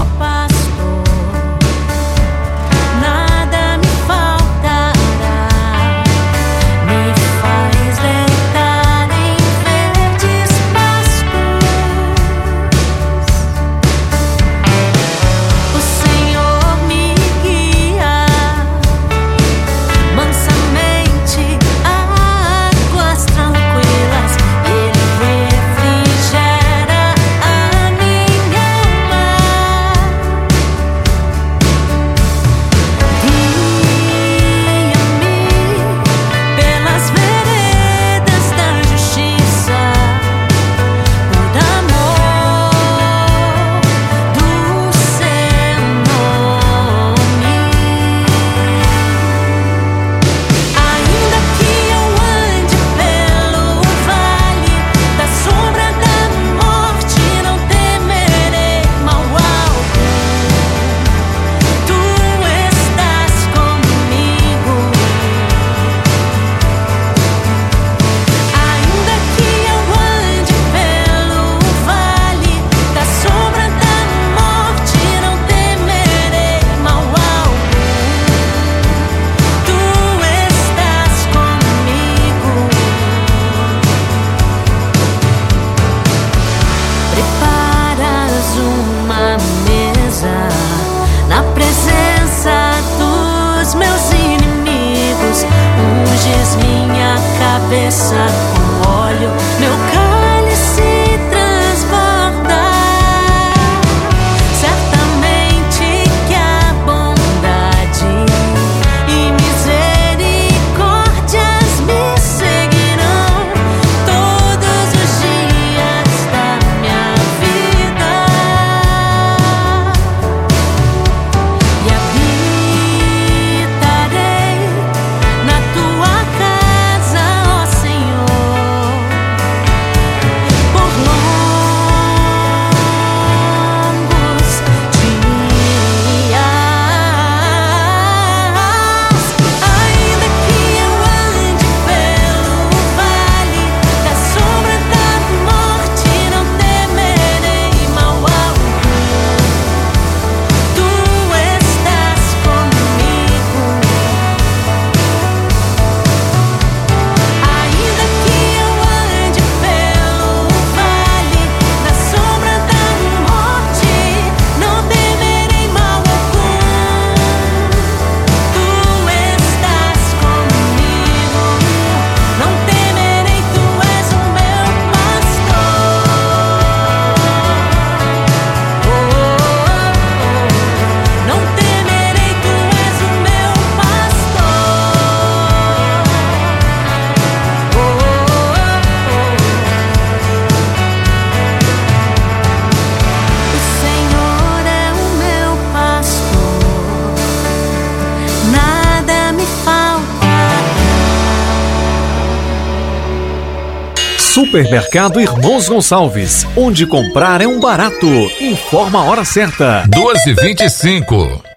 Supermercado Irmãos Gonçalves, onde comprar é um barato. Informa a hora certa. duas e vinte e cinco.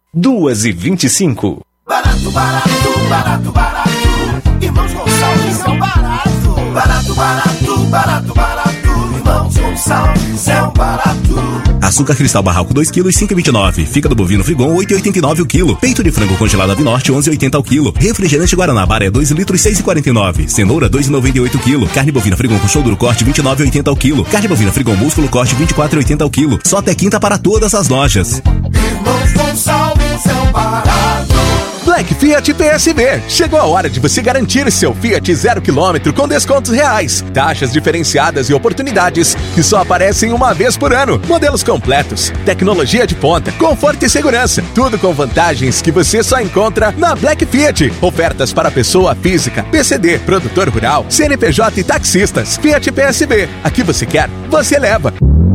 duas e vinte e cinco. Barato, barato, barato, barato. Irmãos Gonçalves é um barato. Barato, barato, barato, barato. Irmãos Gonçalves é um barato. Açúcar cristal barralco dois quilos, cinco e vinte e nove. Fígado bovino frigon, oito e oitenta e nove o quilo. Peito de frango congelado Ave Norte, onze e oitenta o quilo. Refrigerante Guanabara, dois litros, seis e quarenta e nove. Cenoura, dois e noventa e oito o quilo. Carne bovina frigon com show duro corte, vinte e nove e oitenta o quilo. Carne bovina frigon músculo corte, vinte e quatro e oitenta o quilo. Só até quinta para todas as lojas. Irmãos Gonçalves é um barato. Black Fiat P S B. Chegou a hora de você garantir o seu Fiat zero quilômetro com descontos reais, taxas diferenciadas e oportunidades que só aparecem uma vez por ano. Modelos completos, tecnologia de ponta, conforto e segurança. Tudo com vantagens que você só encontra na Black Fiat. Ofertas para pessoa física, P C D, produtor rural, C N P J e taxistas. Fiat P S B. Aqui você quer, você leva.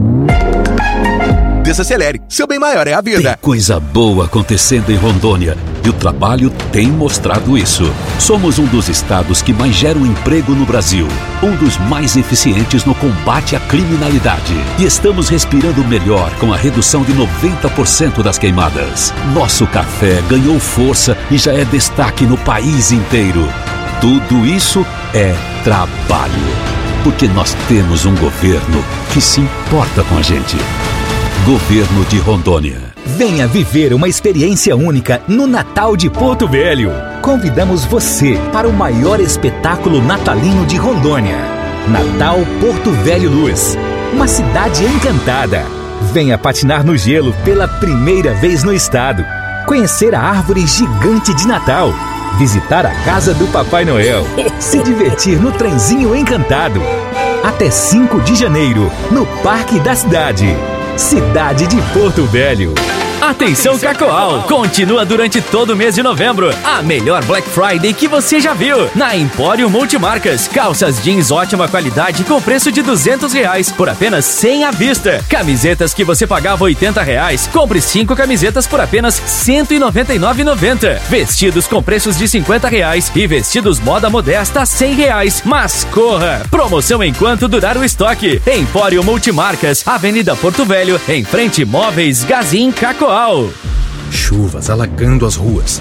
Desacelere, seu bem maior é a vida. Tem coisa boa acontecendo em Rondônia e o trabalho tem mostrado isso. Somos um dos estados que mais geram emprego no Brasil, um dos mais eficientes no combate à criminalidade. E estamos respirando melhor com a redução de noventa por cento das queimadas. Nosso café ganhou força e já é destaque no país inteiro. Tudo isso é trabalho, porque nós temos um governo que se importa com a gente. Governo de Rondônia. Venha viver uma experiência única no Natal de Porto Velho. Convidamos você para o maior espetáculo natalino de Rondônia. Natal Porto Velho Luz. Uma cidade encantada. Venha patinar no gelo pela primeira vez no estado. Conhecer a árvore gigante de Natal. Visitar a casa do Papai Noel. Se divertir no trenzinho encantado. Até cinco de janeiro, no Parque da Cidade. Cidade de Porto Velho. Atenção Cacoal! Continua durante todo o mês de novembro a melhor Black Friday que você já viu na Empório Multimarcas. Calças jeans ótima qualidade com preço de duzentos reais por apenas cem à vista. Camisetas que você pagava oitenta reais, compre cinco camisetas por apenas cento e noventa e nove reais e noventa centavos. Vestidos com preços de cinquenta reais e vestidos moda modesta cem reais. Mas corra! Promoção enquanto durar o estoque. Empório Multimarcas, Avenida Porto Velho, em frente Móveis Gazin Cacoal. Chuvas alagando as ruas.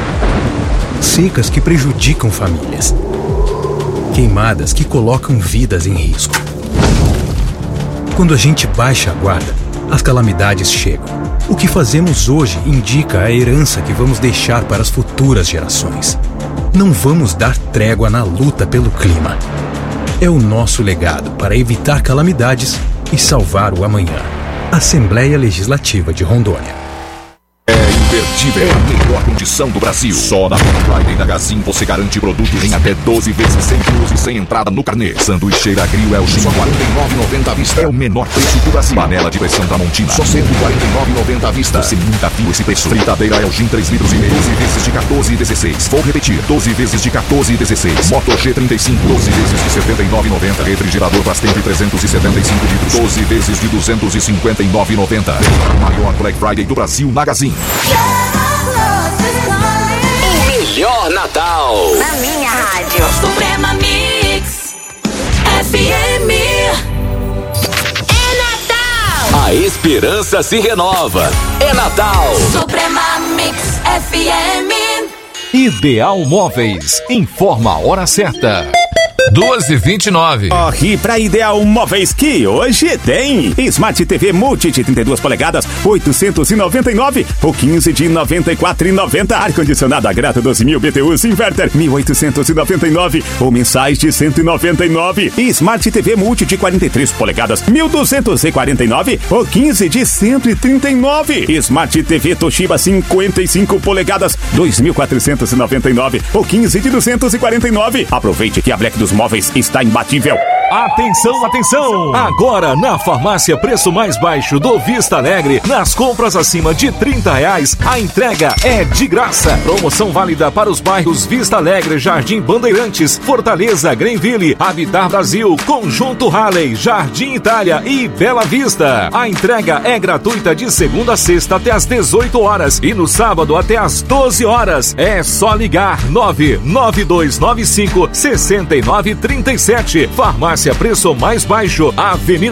Secas que prejudicam famílias. Queimadas que colocam vidas em risco. Quando a gente baixa a guarda, as calamidades chegam. O que fazemos hoje indica a herança que vamos deixar para as futuras gerações. Não vamos dar trégua na luta pelo clima. É o nosso legado para evitar calamidades e salvar o amanhã. Assembleia Legislativa de Rondônia. É imperdível, é a melhor condição do Brasil. Só na Black Friday da Gazin você garante produtos em até doze vezes sem juros e sem entrada no carnê. Sanduicheira Grill Elgin, só quarenta e nove reais e noventa centavos à vista. É o menor preço do Brasil. Panela de pressão Tramontina, só cento e quarenta e nove reais e noventa centavos à vista. Você nunca viu esse preço. Fritadeira Elgin, três litros e meio, doze vezes de quatorze e dezesseis. Vou repetir, doze vezes de quatorze e dezesseis. Moto G trinta e cinco, doze vezes de setenta e nove reais e noventa centavos. Refrigerador Brastemp trezentos e setenta e cinco litros, doze vezes de duzentos e cinquenta e nove reais e noventa centavos. O maior Black Friday do Brasil na Gazin. Melhor Natal Na minha rádio. Suprema Mix F M. É Natal. A esperança se renova. É Natal. Suprema Mix F M. Ideal Móveis. Informa a hora certa. duas e vinte e nove. Corre pra Ideal Móveis que hoje tem Smart T V Multi de trinta e duas polegadas, oitocentos e noventa e nove ou quinze de noventa e quatro reais e noventa centavos. Ar-condicionado a grato doze mil B T Us Inverter mil oitocentos e noventa e nove ou mensais de cento e noventa e nove. Smart T V Multi de quarenta e três polegadas, mil duzentos e quarenta e nove ou quinze de cento e trinta e nove. Smart T V Toshiba cinquenta e cinco polegadas, dois mil quatrocentos e noventa e nove ou quinze de duzentos e quarenta e nove. Aproveite que a Black dos Móveis está imbatível. Atenção, atenção! Agora na farmácia Preço Mais Baixo do Vista Alegre, nas compras acima de trinta reais, a entrega é de graça. Promoção válida para os bairros Vista Alegre, Jardim Bandeirantes, Fortaleza, Greenville, Habitar Brasil, Conjunto Halley, Jardim Itália e Bela Vista. A entrega é gratuita de segunda a sexta até às dezoito horas e no sábado até às doze horas. É só ligar nove nove dois nove cinco seis nove três sete. Farmácia Preço Mais Baixo, Avenida